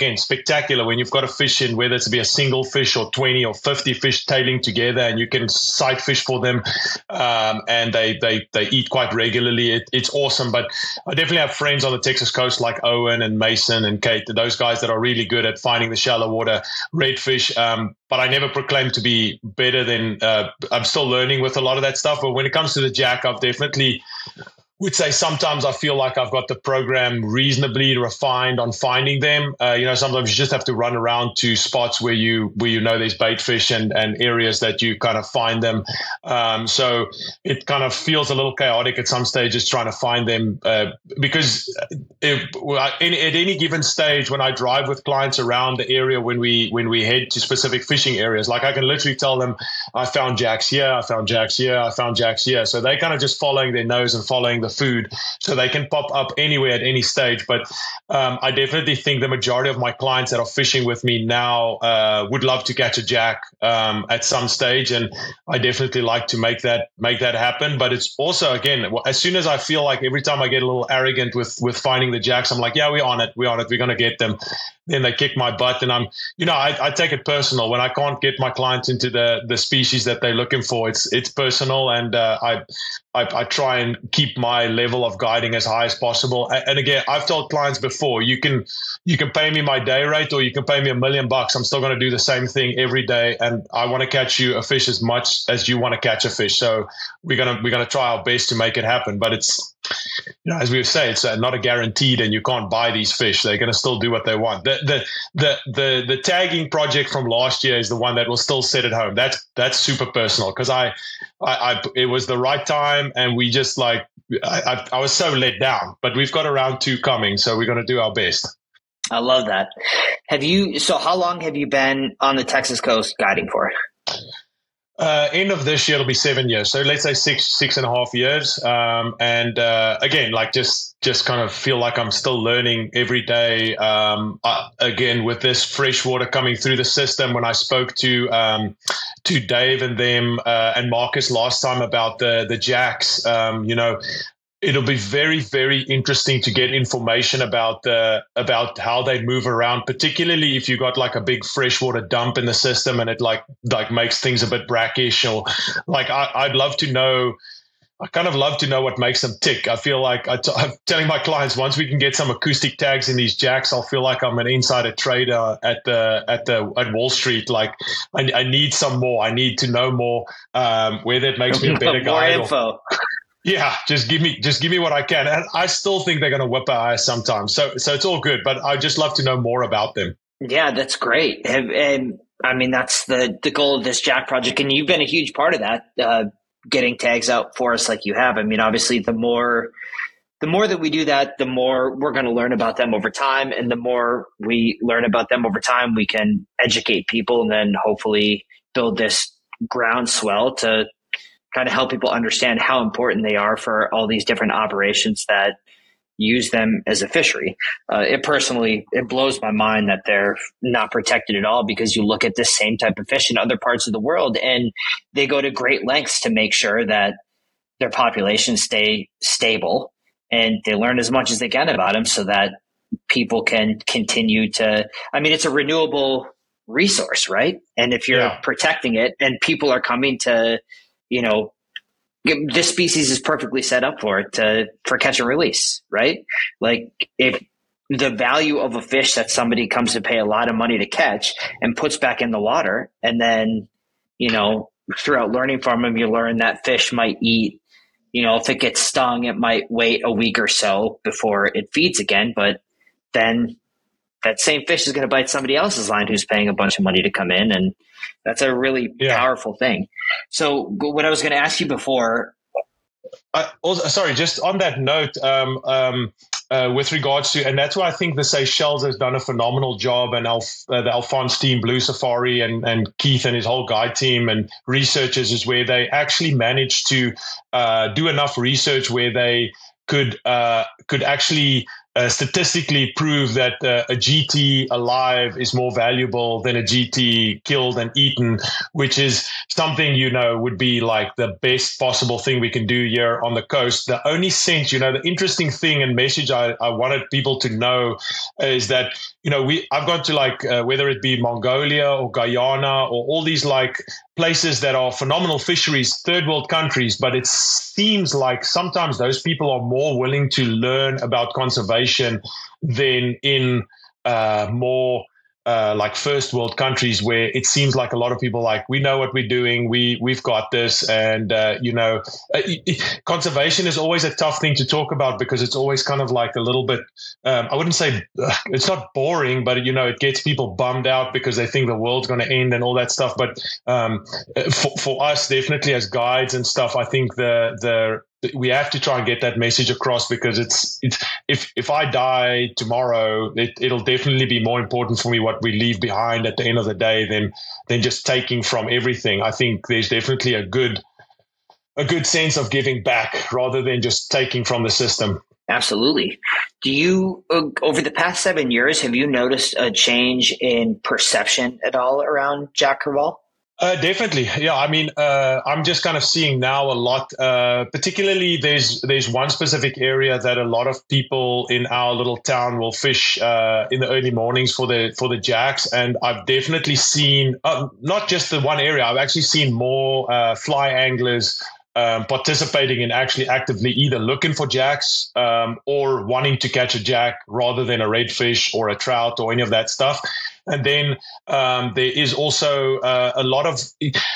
spectacular when you've got a fish in, whether it's be a single fish or twenty or fifty fish tailing together, and you can sight fish for them, um, and they they they eat quite regularly. It, it's awesome. But I definitely have friends on the Texas coast like Owen and Mason and Kate, those guys that are really good at finding the shallow water redfish. Um, but I never proclaim to be better than. Uh, I'm still learning with a lot of that stuff. But when it comes to the jack, I've definitely would say sometimes I feel like I've got the program reasonably refined on finding them. Uh, you know, sometimes you just have to run around to spots where you where you know there's bait fish and, and areas that you kind of find them. Um, so it kind of feels a little chaotic at some stages trying to find them uh, because if, at any given stage when I drive with clients around the area when we when we head to specific fishing areas, like I can literally tell them I found jacks here, I found jacks here, I found jacks here. So they kind of just following their nose and following the food, so they can pop up anywhere at any stage. But um, I definitely think the majority of my clients that are fishing with me now uh, would love to catch a jack um, at some stage, and I definitely like to make that make that happen. But it's also, again, as soon as I feel like every time I get a little arrogant with with finding the jacks, I'm like, yeah, we're on it, we're on it, we're going to get them. Then they kick my butt, and I'm, you know, I, I take it personal when I can't get my clients into the the species that they're looking for. It's it's personal, and uh, I, I I try and keep my level of guiding as high as possible. And again, I've told clients before, you can you can pay me my day rate, or you can pay me a million bucks. I'm still going to do the same thing every day, and I want to catch you a fish as much as you want to catch a fish. So we're gonna we're gonna try our best to make it happen. But it's, you know, as we say, it's not a guaranteed, and you can't buy these fish. They're going to still do what they want. The, the the the the tagging project from last year is the one that will still set it home. That's that's super personal because I, I, I it was the right time, and we just like I, I I was so let down. But we've got a round two coming, so we're going to do our best. I love that. Have you? So how long have you been on the Texas coast guiding for? Uh, end of this year, it'll be seven years. So let's say six, six and a half years. Um, and uh, again, like just, just kind of feel like I'm still learning every day. Um, uh, again, with this fresh water coming through the system, when I spoke to um, to Dave and them uh, and Marcus last time about the the jacks, um, you know. It'll be very, very interesting to get information about the about how they move around, particularly if you got like a big freshwater dump in the system and it like like makes things a bit brackish, or like I, I'd love to know. I kind of love to know what makes them tick. I feel like I t- I'm telling my clients, once we can get some acoustic tags in these jacks, I'll feel like I'm an insider trader at the at the at Wall Street. Like I, I need some more. I need to know more. Um, whether it makes me a better more guy. More info. Or, Yeah, just give me just give me what I can. And I still think they're going to whip our ass sometimes. So so it's all good, but I just love to know more about them. Yeah, that's great. And, and I mean, that's the, the goal of this Jack project. And you've been a huge part of that, uh, getting tags out for us like you have. I mean, obviously, the more the more that we do that, the more we're going to learn about them over time. And the more we learn about them over time, we can educate people and then hopefully build this groundswell to kind of help people understand how important they are for all these different operations that use them as a fishery. Uh, it personally, it blows my mind that they're not protected at all, because you look at this same type of fish in other parts of the world and they go to great lengths to make sure that their populations stay stable, and they learn as much as they can about them so that people can continue to, I mean, it's a renewable resource, right? And if you're yeah. protecting it and people are coming to, you know, this species is perfectly set up for it to, for catch and release, right? Like if the value of a fish that somebody comes to pay a lot of money to catch and puts back in the water, and then, you know, throughout learning from them, you learn that fish might eat, you know, if it gets stung, it might wait a week or so before it feeds again, but then that same fish is going to bite somebody else's line who's paying a bunch of money to come in. And that's a really yeah. powerful thing. So what I was going to ask you before. Uh, also, sorry, just on that note, um, um, uh, with regards to, and that's why I think the Seychelles has done a phenomenal job, and Alf, uh, the Alphonse team, Blue Safari, and, and Keith and his whole guide team and researchers, is where they actually managed to uh, do enough research where they could uh, could actually uh, statistically prove that uh, a G T alive is more valuable than a G T killed and eaten, which is something, you know, would be like the best possible thing we can do here on the coast. The only sense, you know, the interesting thing and message I, I wanted people to know is that, you know, we I've gone to like, uh, whether it be Mongolia or Guyana or all these like places that are phenomenal fisheries, third world countries, but it seems like sometimes those people are more willing to learn about conservation than in uh, more Uh, like first world countries, where it seems like a lot of people like, we know what we're doing, we we've got this, and uh, you know, uh, conservation is always a tough thing to talk about because it's always kind of like a little bit. Um, I wouldn't say uh, it's not boring, but you know, it gets people bummed out because they think the world's going to end and all that stuff. But um, for for us, definitely as guides and stuff, I think the the we have to try and get that message across, because it's it's if if I die tomorrow, it, it'll definitely be more important for me what we leave behind at the end of the day than than just taking from everything. I think there's definitely a good a good sense of giving back rather than just taking from the system. Absolutely. Do you, uh, over the past seven years, have you noticed a change in perception at all around Jack Crevalle? Uh, definitely. Yeah. I mean, uh, I'm just kind of seeing now a lot, uh, particularly there's, there's one specific area that a lot of people in our little town will fish, uh, in the early mornings for the, for the jacks. And I've definitely seen, uh, not just the one area, I've actually seen more, uh, fly anglers, um, participating in actually actively either looking for jacks, um, or wanting to catch a jack rather than a redfish or a trout or any of that stuff. And then um, there is also uh, a lot of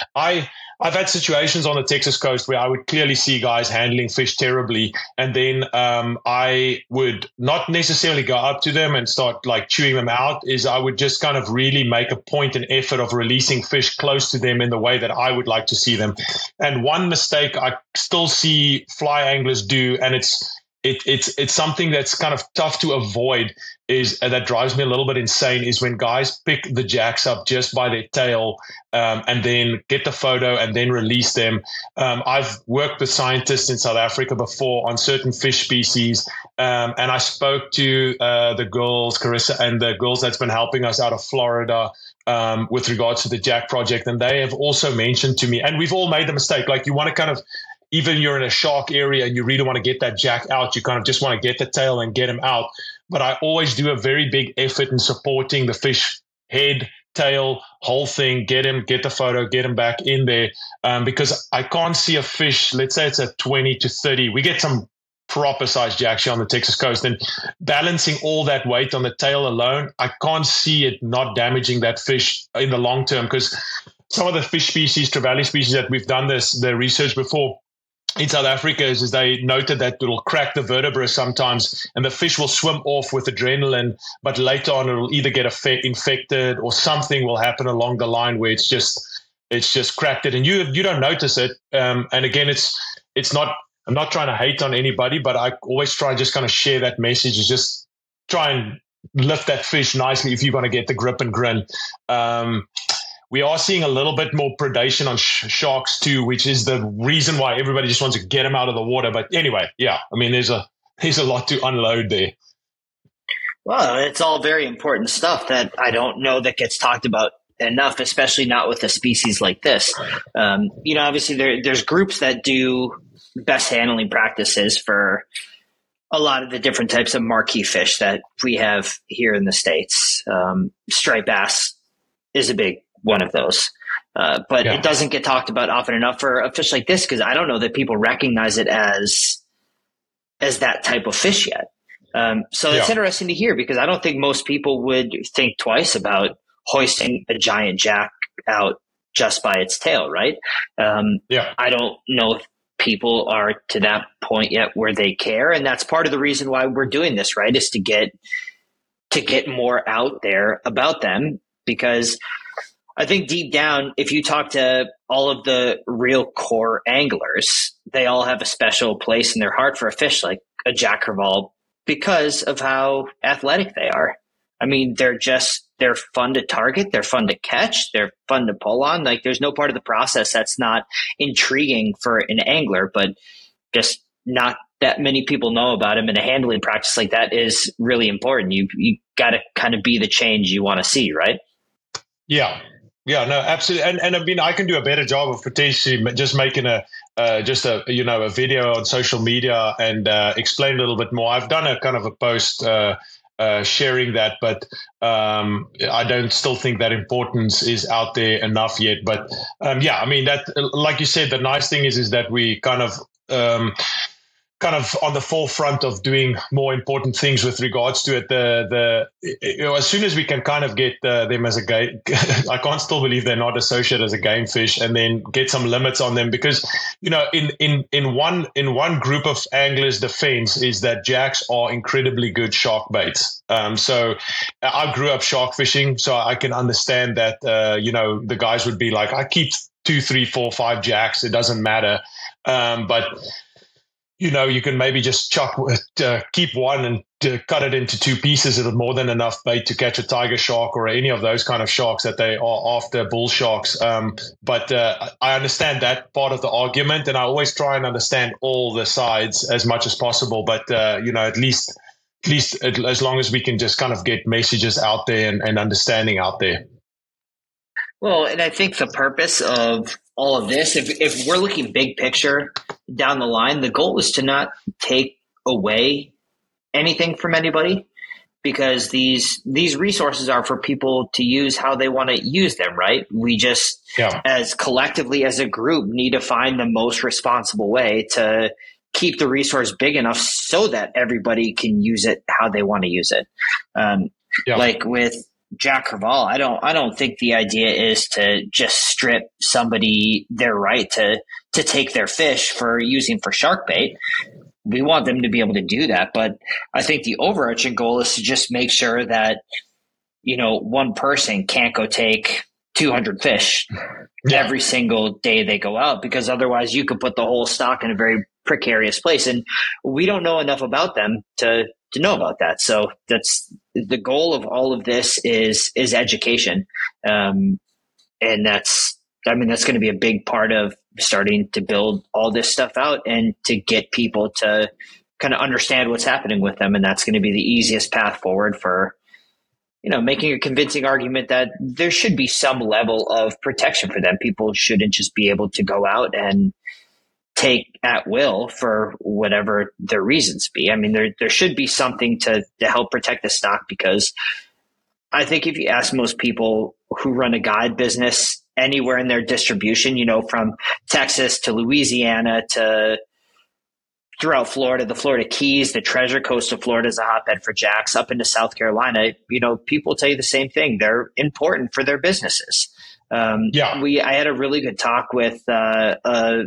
I I've had situations on the Texas coast where I would clearly see guys handling fish terribly, and then um, I would not necessarily go up to them and start like chewing them out. Is I would just kind of really make a point and effort of releasing fish close to them in the way that I would like to see them. And one mistake I still see fly anglers do, and it's It, it's it's something that's kind of tough to avoid, is uh, that drives me a little bit insane, is when guys pick the jacks up just by their tail, um, and then get the photo and then release them. Um, I've worked with scientists in South Africa before on certain fish species, um, and I spoke to uh, the girls, Carissa, and the girls that's been helping us out of Florida um, with regards to the Jack Project, and they have also mentioned to me, and we've all made the mistake, like you want to kind of, even you're in a shark area and you really want to get that jack out, you kind of just want to get the tail and get him out. But I always do a very big effort in supporting the fish head, tail, whole thing, get him, get the photo, get him back in there. Um, because I can't see a fish, let's say it's a twenty to thirty. We get some proper size jacks here on the Texas coast, and balancing all that weight on the tail alone, I can't see it not damaging that fish in the long term. Because some of the fish species, trevally species that we've done this, the research before, in South Africa is, is they noted that it'll crack the vertebra sometimes, and the fish will swim off with adrenaline, but later on it'll either get infected or something will happen along the line where it's just it's just cracked it, and you you don't notice it. Um, and again, it's it's not. I'm not trying to hate on anybody, but I always try and just kind of share that message. Is just try and lift that fish nicely if you're going to get the grip and grin. Um, We are seeing a little bit more predation on sh- sharks too, which is the reason why everybody just wants to get them out of the water. But anyway, yeah, I mean, there's a there's a lot to unload there. Well, it's all very important stuff that I don't know that gets talked about enough, especially not with a species like this. Um, you know, obviously there, there's groups that do best handling practices for a lot of the different types of marquee fish that we have here in the States. Um, striped bass is a big one of those. Uh, but yeah. It doesn't get talked about often enough for a fish like this, because I don't know that people recognize it as as that type of fish yet. Um, so yeah. It's interesting to hear, because I don't think most people would think twice about hoisting a giant jack out just by its tail, right? Um, yeah. I don't know if people are to that point yet where they care, and that's part of the reason why we're doing this, right? Is to get to get more out there about them, because I think deep down, if you talk to all of the real core anglers, they all have a special place in their heart for a fish like a Jack Crevalle because of how athletic they are. I mean, they're just, they're fun to target. They're fun to catch. They're fun to pull on. Like, there's no part of the process that's not intriguing for an angler, but just not that many people know about them. And a handling practice like that is really important. You, you got to kind of be the change you want to see, right? Yeah. Yeah, no, absolutely. And and I mean, I can do a better job of potentially just making a uh, just a you know a video on social media and uh, explain a little bit more. I've done a kind of a post uh, uh, sharing that, but um, I don't still think that importance is out there enough yet. But um, yeah, I mean that, like you said, the nice thing is is that we kind of. Um, kind of on the forefront of doing more important things with regards to it. The the you know, as soon as we can kind of get uh, them as a game, I can't still believe they're not associated as a game fish, and then get some limits on them, because you know in in in one in one group of anglers' defense is that jacks are incredibly good shark baits. Um, so I grew up shark fishing, so I can understand that uh, you know the guys would be like, I keep two, three, four, five jacks. It doesn't matter, um, but you know, you can maybe just chuck, uh, keep one and uh, cut it into two pieces. It'll more than enough bait to catch a tiger shark or any of those kind of sharks that they are after, bull sharks. Um, but uh, I understand that part of the argument, and I always try and understand all the sides as much as possible. But uh, you know, at least, at least as long as we can just kind of get messages out there and, and understanding out there. Well, and I think the purpose of all of this, if if we're looking big picture down the line, the goal is to not take away anything from anybody, because these these resources are for people to use how they want to use them, right? We just, yeah. as collectively as a group, need to find the most responsible way to keep the resource big enough so that everybody can use it how they want to use it. Um, yeah. Like with Jack Crevalle, I don't I don't think the idea is to just strip somebody their right to to take their fish for using for shark bait. We want them to be able to do that, but I think the overarching goal is to just make sure that, you know, one person can't go take two hundred fish yeah. every single day they go out, because otherwise you could put the whole stock in a very precarious place, and we don't know enough about them to to know about that. So that's the goal of all of this is, is education. Um, and that's, I mean, that's going to be a big part of starting to build all this stuff out and to get people to kind of understand what's happening with them. And that's going to be the easiest path forward for, you know, making a convincing argument that there should be some level of protection for them. People shouldn't just be able to go out and take at will for whatever their reasons be. I mean, there there should be something to, to help protect the stock, because I think if you ask most people who run a guide business anywhere in their distribution, you know, from Texas to Louisiana to throughout Florida, the Florida Keys, the Treasure Coast of Florida is a hotbed for jacks, up into South Carolina, you know, people tell you the same thing. They're important for their businesses. Um, yeah. We, I had a really good talk with uh, a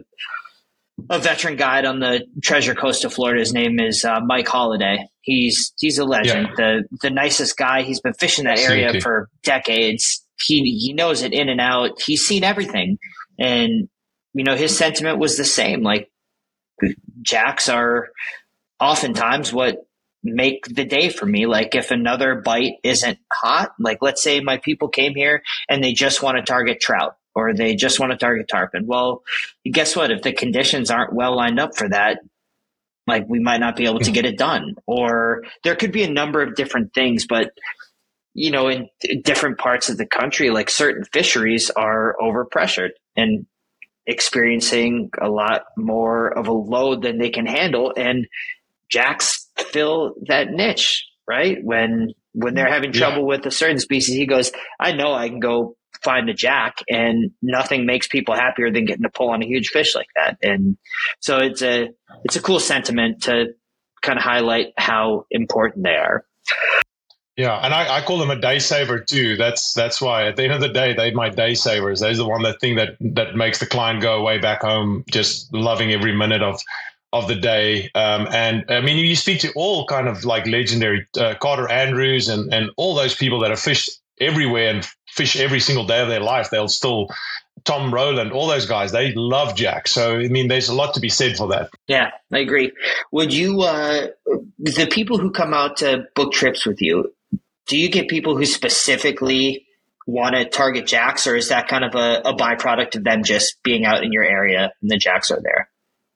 a veteran guide on the Treasure Coast of Florida. His name is uh, Mike Holiday. He's he's a legend, yeah. the the nicest guy. He's been fishing that area Absolutely. for decades. He he knows it in and out. He's seen everything, and you know his sentiment was the same. Like, jacks are oftentimes what make the day for me. Like, if another bite isn't hot, like let's say my people came here and they just want to target trout, or they just want to target tarpon. Well, guess what? If the conditions aren't well lined up for that, like we might not be able to get it done. Or there could be a number of different things, but you know, in different parts of the country, like certain fisheries are overpressured and experiencing a lot more of a load than they can handle. And jacks fill that niche, right? When, when they're having trouble yeah. with a certain species, he goes, I know I can go find a jack, and nothing makes people happier than getting to pull on a huge fish like that. And so it's a it's a cool sentiment to kind of highlight how important they are. Yeah, and I, I call them a day saver too. That's that's why at the end of the day, they're my day savers. They're the one that thing that that makes the client go away back home just loving every minute of of the day. Um, and I mean, you speak to all kind of like legendary uh, Carter Andrews and and all those people that have fished everywhere and fish every single day of their life. They'll still, Tom Rowland, all those guys, they love jack. So, I mean, there's a lot to be said for that. Yeah, I agree. Would you, uh, the people who come out to book trips with you, do you get people who specifically want to target jacks, or is that kind of a, a byproduct of them just being out in your area and the jacks are there?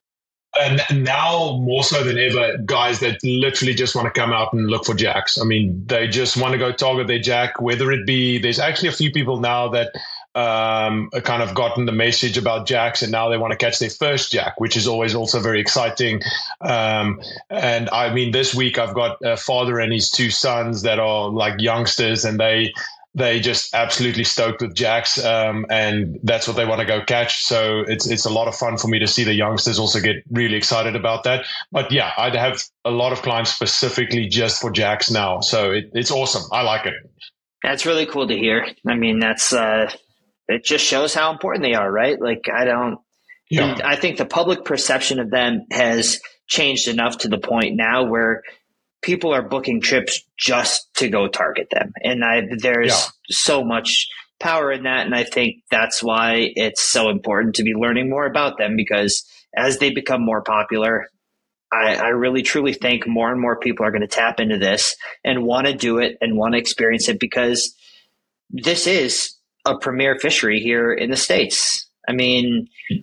And now more so than ever, guys that literally just want to come out and look for jacks. I mean, they just want to go target their jack, whether it be, there's actually a few people now that um, kind of gotten the message about jacks, and now they want to catch their first jack, which is always also very exciting. Um, and I mean, this week I've got a father and his two sons that are like youngsters, and they they just absolutely stoked with jacks, um, and that's what they want to go catch. So it's it's a lot of fun for me to see the youngsters also get really excited about that. But yeah, I'd have a lot of clients specifically just for jacks now. So it, it's awesome. I like it. That's really cool to hear. I mean, that's uh, it just shows how important they are, right? Like I don't, yeah. I think the public perception of them has changed enough to the point now where people are booking trips just to go target them. And I, there's yeah. so much power in that. And I think that's why it's so important to be learning more about them, because as they become more popular, I, I really truly think more and more people are going to tap into this and want to do it and want to experience it, because this is a premier fishery here in the States. I mean,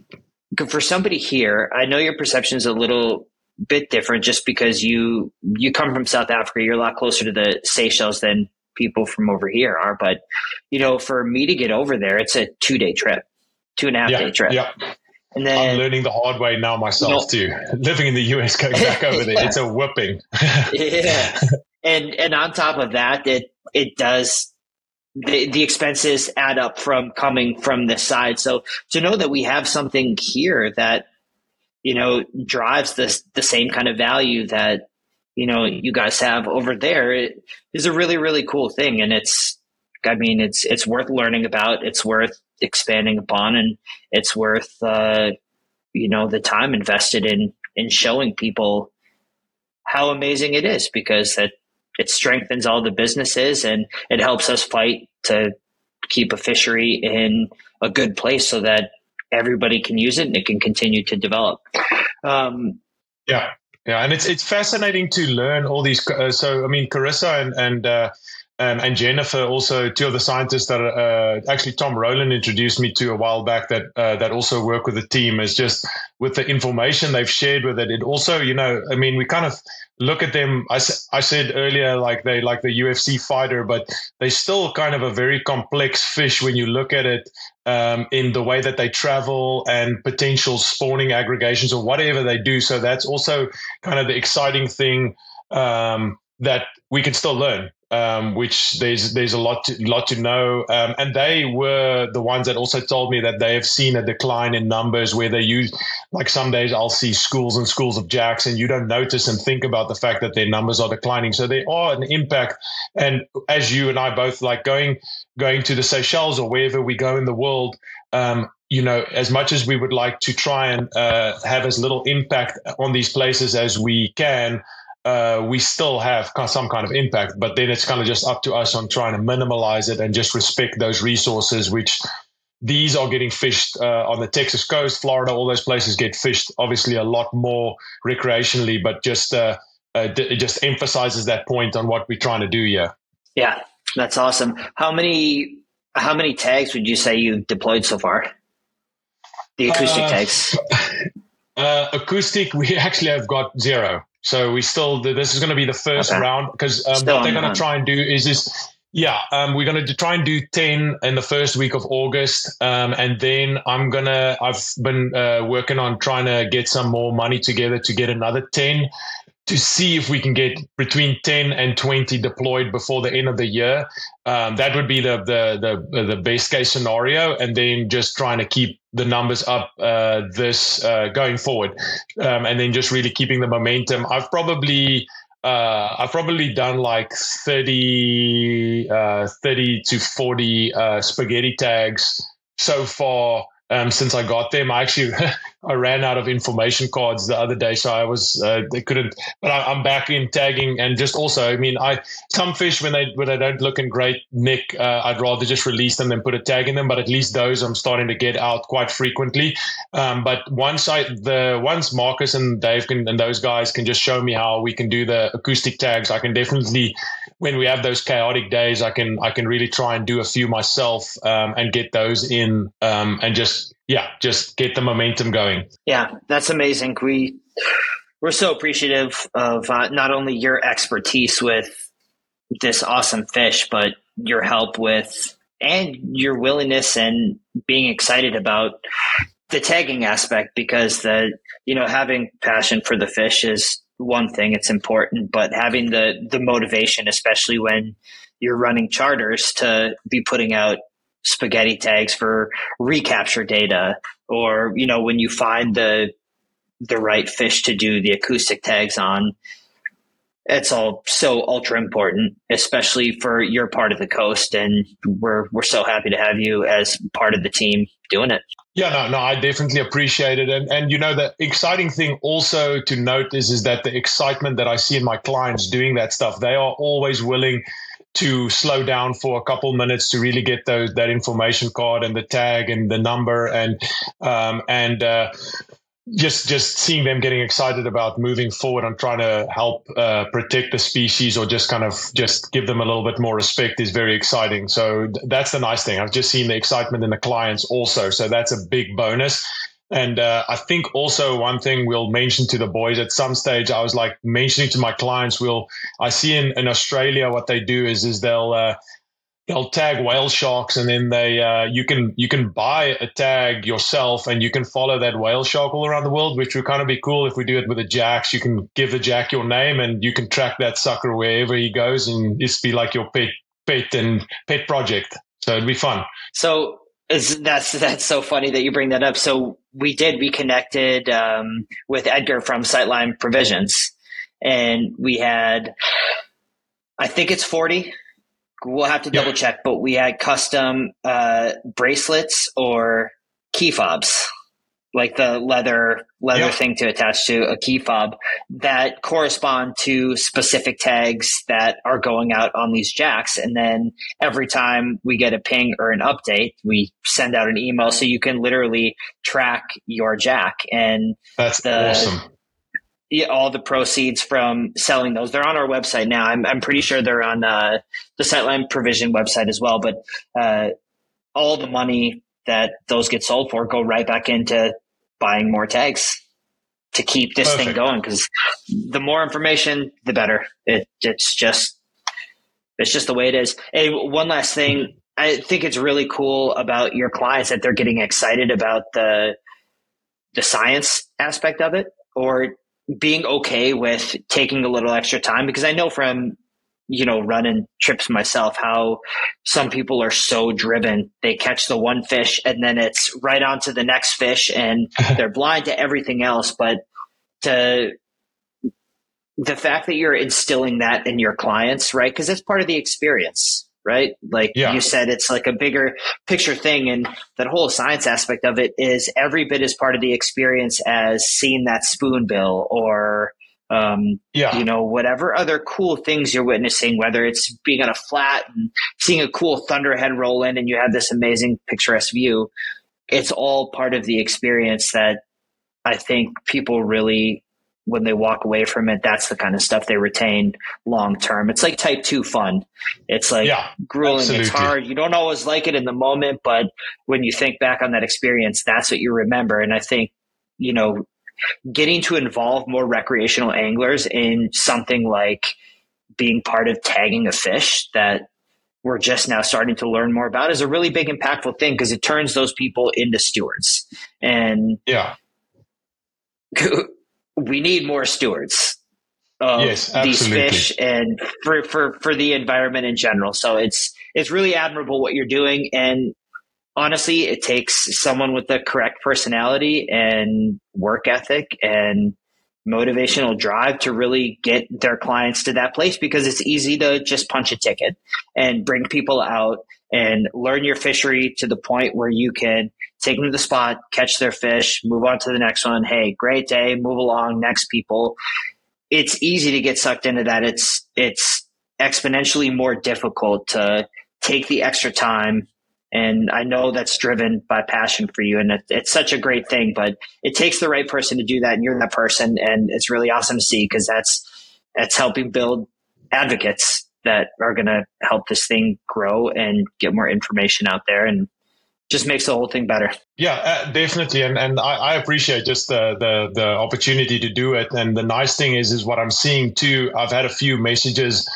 for somebody here, I know your perception is a little bit different just because you you come from South Africa. You're a lot closer to the Seychelles than people from over here are. But, you know, for me to get over there, it's a two day trip, two and a half yeah, day trip. Yeah. And then, I'm learning the hard way now myself you know, too. Living in the U S, going back over there, yeah. It's a whipping. yeah. And and on top of that, it it does the the expenses add up from coming from this side. So to know that we have something here that, you know, drives this the same kind of value that, you know, you guys have over there, it is a really, really cool thing. And it's, I mean, it's, it's worth learning about, it's worth expanding upon, and it's worth, uh, you know, the time invested in, in showing people how amazing it is, because it, it strengthens all the businesses and it helps us fight to keep a fishery in a good place so that everybody can use it and it can continue to develop. Um, yeah. Yeah. And it's, it's fascinating to learn all these. Uh, so, I mean, Carissa and, and, uh, um, and Jennifer, also two of the scientists that, uh, actually Tom Rowland introduced me to a while back that, uh, that also work with the team, is just with the information they've shared with it. It also, you know, I mean, we kind of look at them. I, I said earlier, like they, like the U F C fighter, but they still kind of a very complex fish when you look at it. Um, in the way that they travel and potential spawning aggregations or whatever they do. So that's also kind of the exciting thing, um, that we can still learn, um, which there's there's a lot to, lot to know. Um, and they were the ones that also told me that they have seen a decline in numbers where they use, like some days I'll see schools and schools of jacks and you don't notice and think about the fact that their numbers are declining. So they are an impact. And as you and I both like going, going to the Seychelles or wherever we go in the world, um, you know, as much as we would like to try and uh, have as little impact on these places as we can, uh, we still have some kind of impact. But then it's kind of just up to us on trying to minimize it and just respect those resources, which these are getting fished uh, on the Texas coast, Florida, all those places get fished obviously a lot more recreationally, but just uh, uh, it just emphasizes that point on what we're trying to do here. Yeah. That's awesome. How many how many tags would you say you've deployed so far? The acoustic uh, tags. Uh, acoustic, we actually have got zero. So we still, this is going to be the first okay. round, because um, what they're going to try and do is this. Yeah, um, we're going to try and do ten in the first week of August. Um, and then I'm going to, I've been uh, working on trying to get some more money together to get another ten, to see if we can get between ten and twenty deployed before the end of the year. Um, that would be the, the the the best case scenario, and then just trying to keep the numbers up uh, this uh, going forward, um, and then just really keeping the momentum. I've probably uh, I've probably done like thirty, uh, thirty to forty uh, spaghetti tags so far. Um, since I got them, I actually I ran out of information cards the other day, so I was uh, they couldn't. But I, I'm back in tagging, and just also, I mean, I some fish when they when they don't look in great nick, uh, I'd rather just release them than put a tag in them. But at least those I'm starting to get out quite frequently. Um, but once I the once Marcus and Dave can, and those guys can just show me how we can do the acoustic tags, I can definitely. When we have those chaotic days, I can I can really try and do a few myself um, and get those in um, and just yeah just get the momentum going. Yeah, that's amazing. We we're so appreciative of uh, not only your expertise with this awesome fish, but your help with and your willingness and being excited about the tagging aspect, because the, you know, having passion for the fish is one thing, it's important, but having the, the motivation, especially when you're running charters, to be putting out spaghetti tags for recapture data, or, you know, when you find the, the right fish to do the acoustic tags on, it's all so ultra important, especially for your part of the coast. And we're, we're so happy to have you as part of the team doing it. Yeah, no, no, I definitely appreciate it. And, and you know, the exciting thing also to note is, is that the excitement that I see in my clients doing that stuff, they are always willing to slow down for a couple minutes to really get those, that information card and the tag and the number, and, um, and, uh, just just seeing them getting excited about moving forward and trying to help uh, protect the species, or just kind of just give them a little bit more respect, is very exciting. So th- that's the nice thing. I've just seen the excitement in the clients also. So that's a big bonus. And uh, I think also one thing we'll mention to the boys at some stage, I was like mentioning to my clients, we'll, I see in, in Australia what they do is, is they'll, uh, they'll tag whale sharks, and then they uh, you can you can buy a tag yourself, and you can follow that whale shark all around the world, which would kind of be cool if we do it with the jacks. You can give the jack your name, and you can track that sucker wherever he goes, and it's be like your pet pet and pet project. So it'd be fun. So is, that's that's so funny that you bring that up. So we did we connected um, with Edgar from Sightline Provisions, and we had, I think it's forty. We'll have to double yeah. check, but we had custom uh, bracelets or key fobs, like the leather leather yeah. thing to attach to a key fob, that correspond to specific tags that are going out on these jacks. And then every time we get a ping or an update, we send out an email, so you can literally track your jack. And that's the, awesome. Yeah, all the proceeds from selling those, they're on our website now. I'm I'm pretty sure they're on uh, the Sightline Provision website as well. But uh, all the money that those get sold for go right back into buying more tags to keep this Perfect. thing going. Because the more information, the better. It it's just it's just the way it is. Hey, one last thing, I think it's really cool about your clients that they're getting excited about the the science aspect of it, or being okay with taking a little extra time, because I know from, you know, running trips myself, how some people are so driven. They catch the one fish and then it's right on to the next fish, and they're blind to everything else. But to the fact that you're instilling that in your clients, right? Because it's part of the experience, right? Like yeah. you said, it's like a bigger picture thing. And that whole science aspect of it is every bit as part of the experience as seeing that spoonbill, or, um, yeah. you know, whatever other cool things you're witnessing, whether it's being on a flat and seeing a cool thunderhead roll in and you have this amazing picturesque view. It's all part of the experience that I think people really, when they walk away from it, that's the kind of stuff they retain long term. It's like type two fun. It's like yeah, grueling. Absolutely. It's hard. You don't always like it in the moment, but when you think back on that experience, that's what you remember. And I think, you know, getting to involve more recreational anglers in something like being part of tagging a fish that we're just now starting to learn more about is a really big, impactful thing, because it turns those people into stewards. And yeah. we need more stewards of yes, these fish and for, for, for the environment in general. So it's, it's really admirable what you're doing. And honestly, it takes someone with the correct personality and work ethic and motivational drive to really get their clients to that place, because it's easy to just punch a ticket and bring people out and learn your fishery to the point where you can take them to the spot, catch their fish, move on to the next one. Hey, great day, move along, next people. It's easy to get sucked into that. It's, it's exponentially more difficult to take the extra time. And I know that's driven by passion for you, and it, it's such a great thing, but it takes the right person to do that. And you're that person. And it's really awesome to see, because that's, that's helping build advocates that are going to help this thing grow and get more information out there, and just makes the whole thing better. Yeah, uh, definitely. And and I, I appreciate just the, the the opportunity to do it. And the nice thing is, is what I'm seeing too. I've had a few messages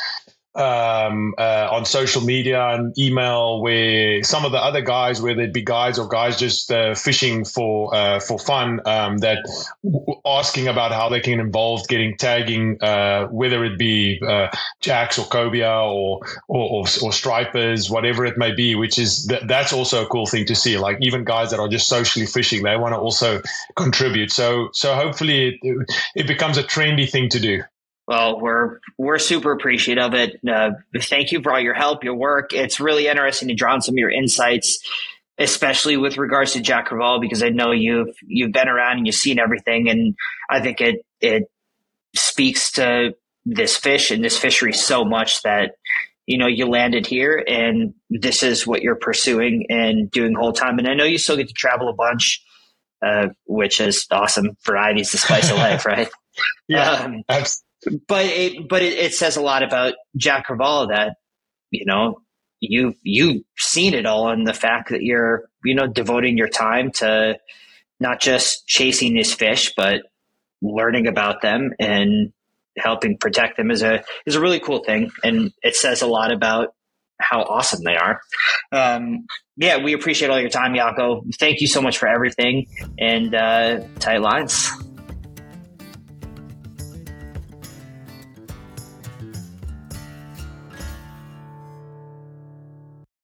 um, uh, on social media and email, where some of the other guys, whether it be guides or guys just uh, fishing for uh, for fun, um, that w- asking about how they can involve getting tagging, uh, whether it be uh, jacks or cobia or or, or or stripers, whatever it may be. Which is th- that's also a cool thing to see. Like even guys that are just socially fishing, they want to also contribute. So so hopefully it, it becomes a trendy thing to do. Well, we're we're super appreciative of it. Uh, thank you for all your help, your work. It's really interesting to draw on some of your insights, especially with regards to Jack Crevalle, because I know you've you've been around and you've seen everything, and I think it it speaks to this fish and this fishery so much that you know you landed here, and this is what you're pursuing and doing the whole time. And I know you still get to travel a bunch, uh, which is awesome. Variety's the spice of life, right? Yeah, um, absolutely. But it, but it, it says a lot about Jack Crevalle that, you know, you, you've seen it all, and the fact that you're, you know, devoting your time to not just chasing these fish, but learning about them and helping protect them is a, is a really cool thing. And it says a lot about how awesome they are. Um, yeah, we appreciate all your time, Jaco. Thank you so much for everything, and uh, tight lines.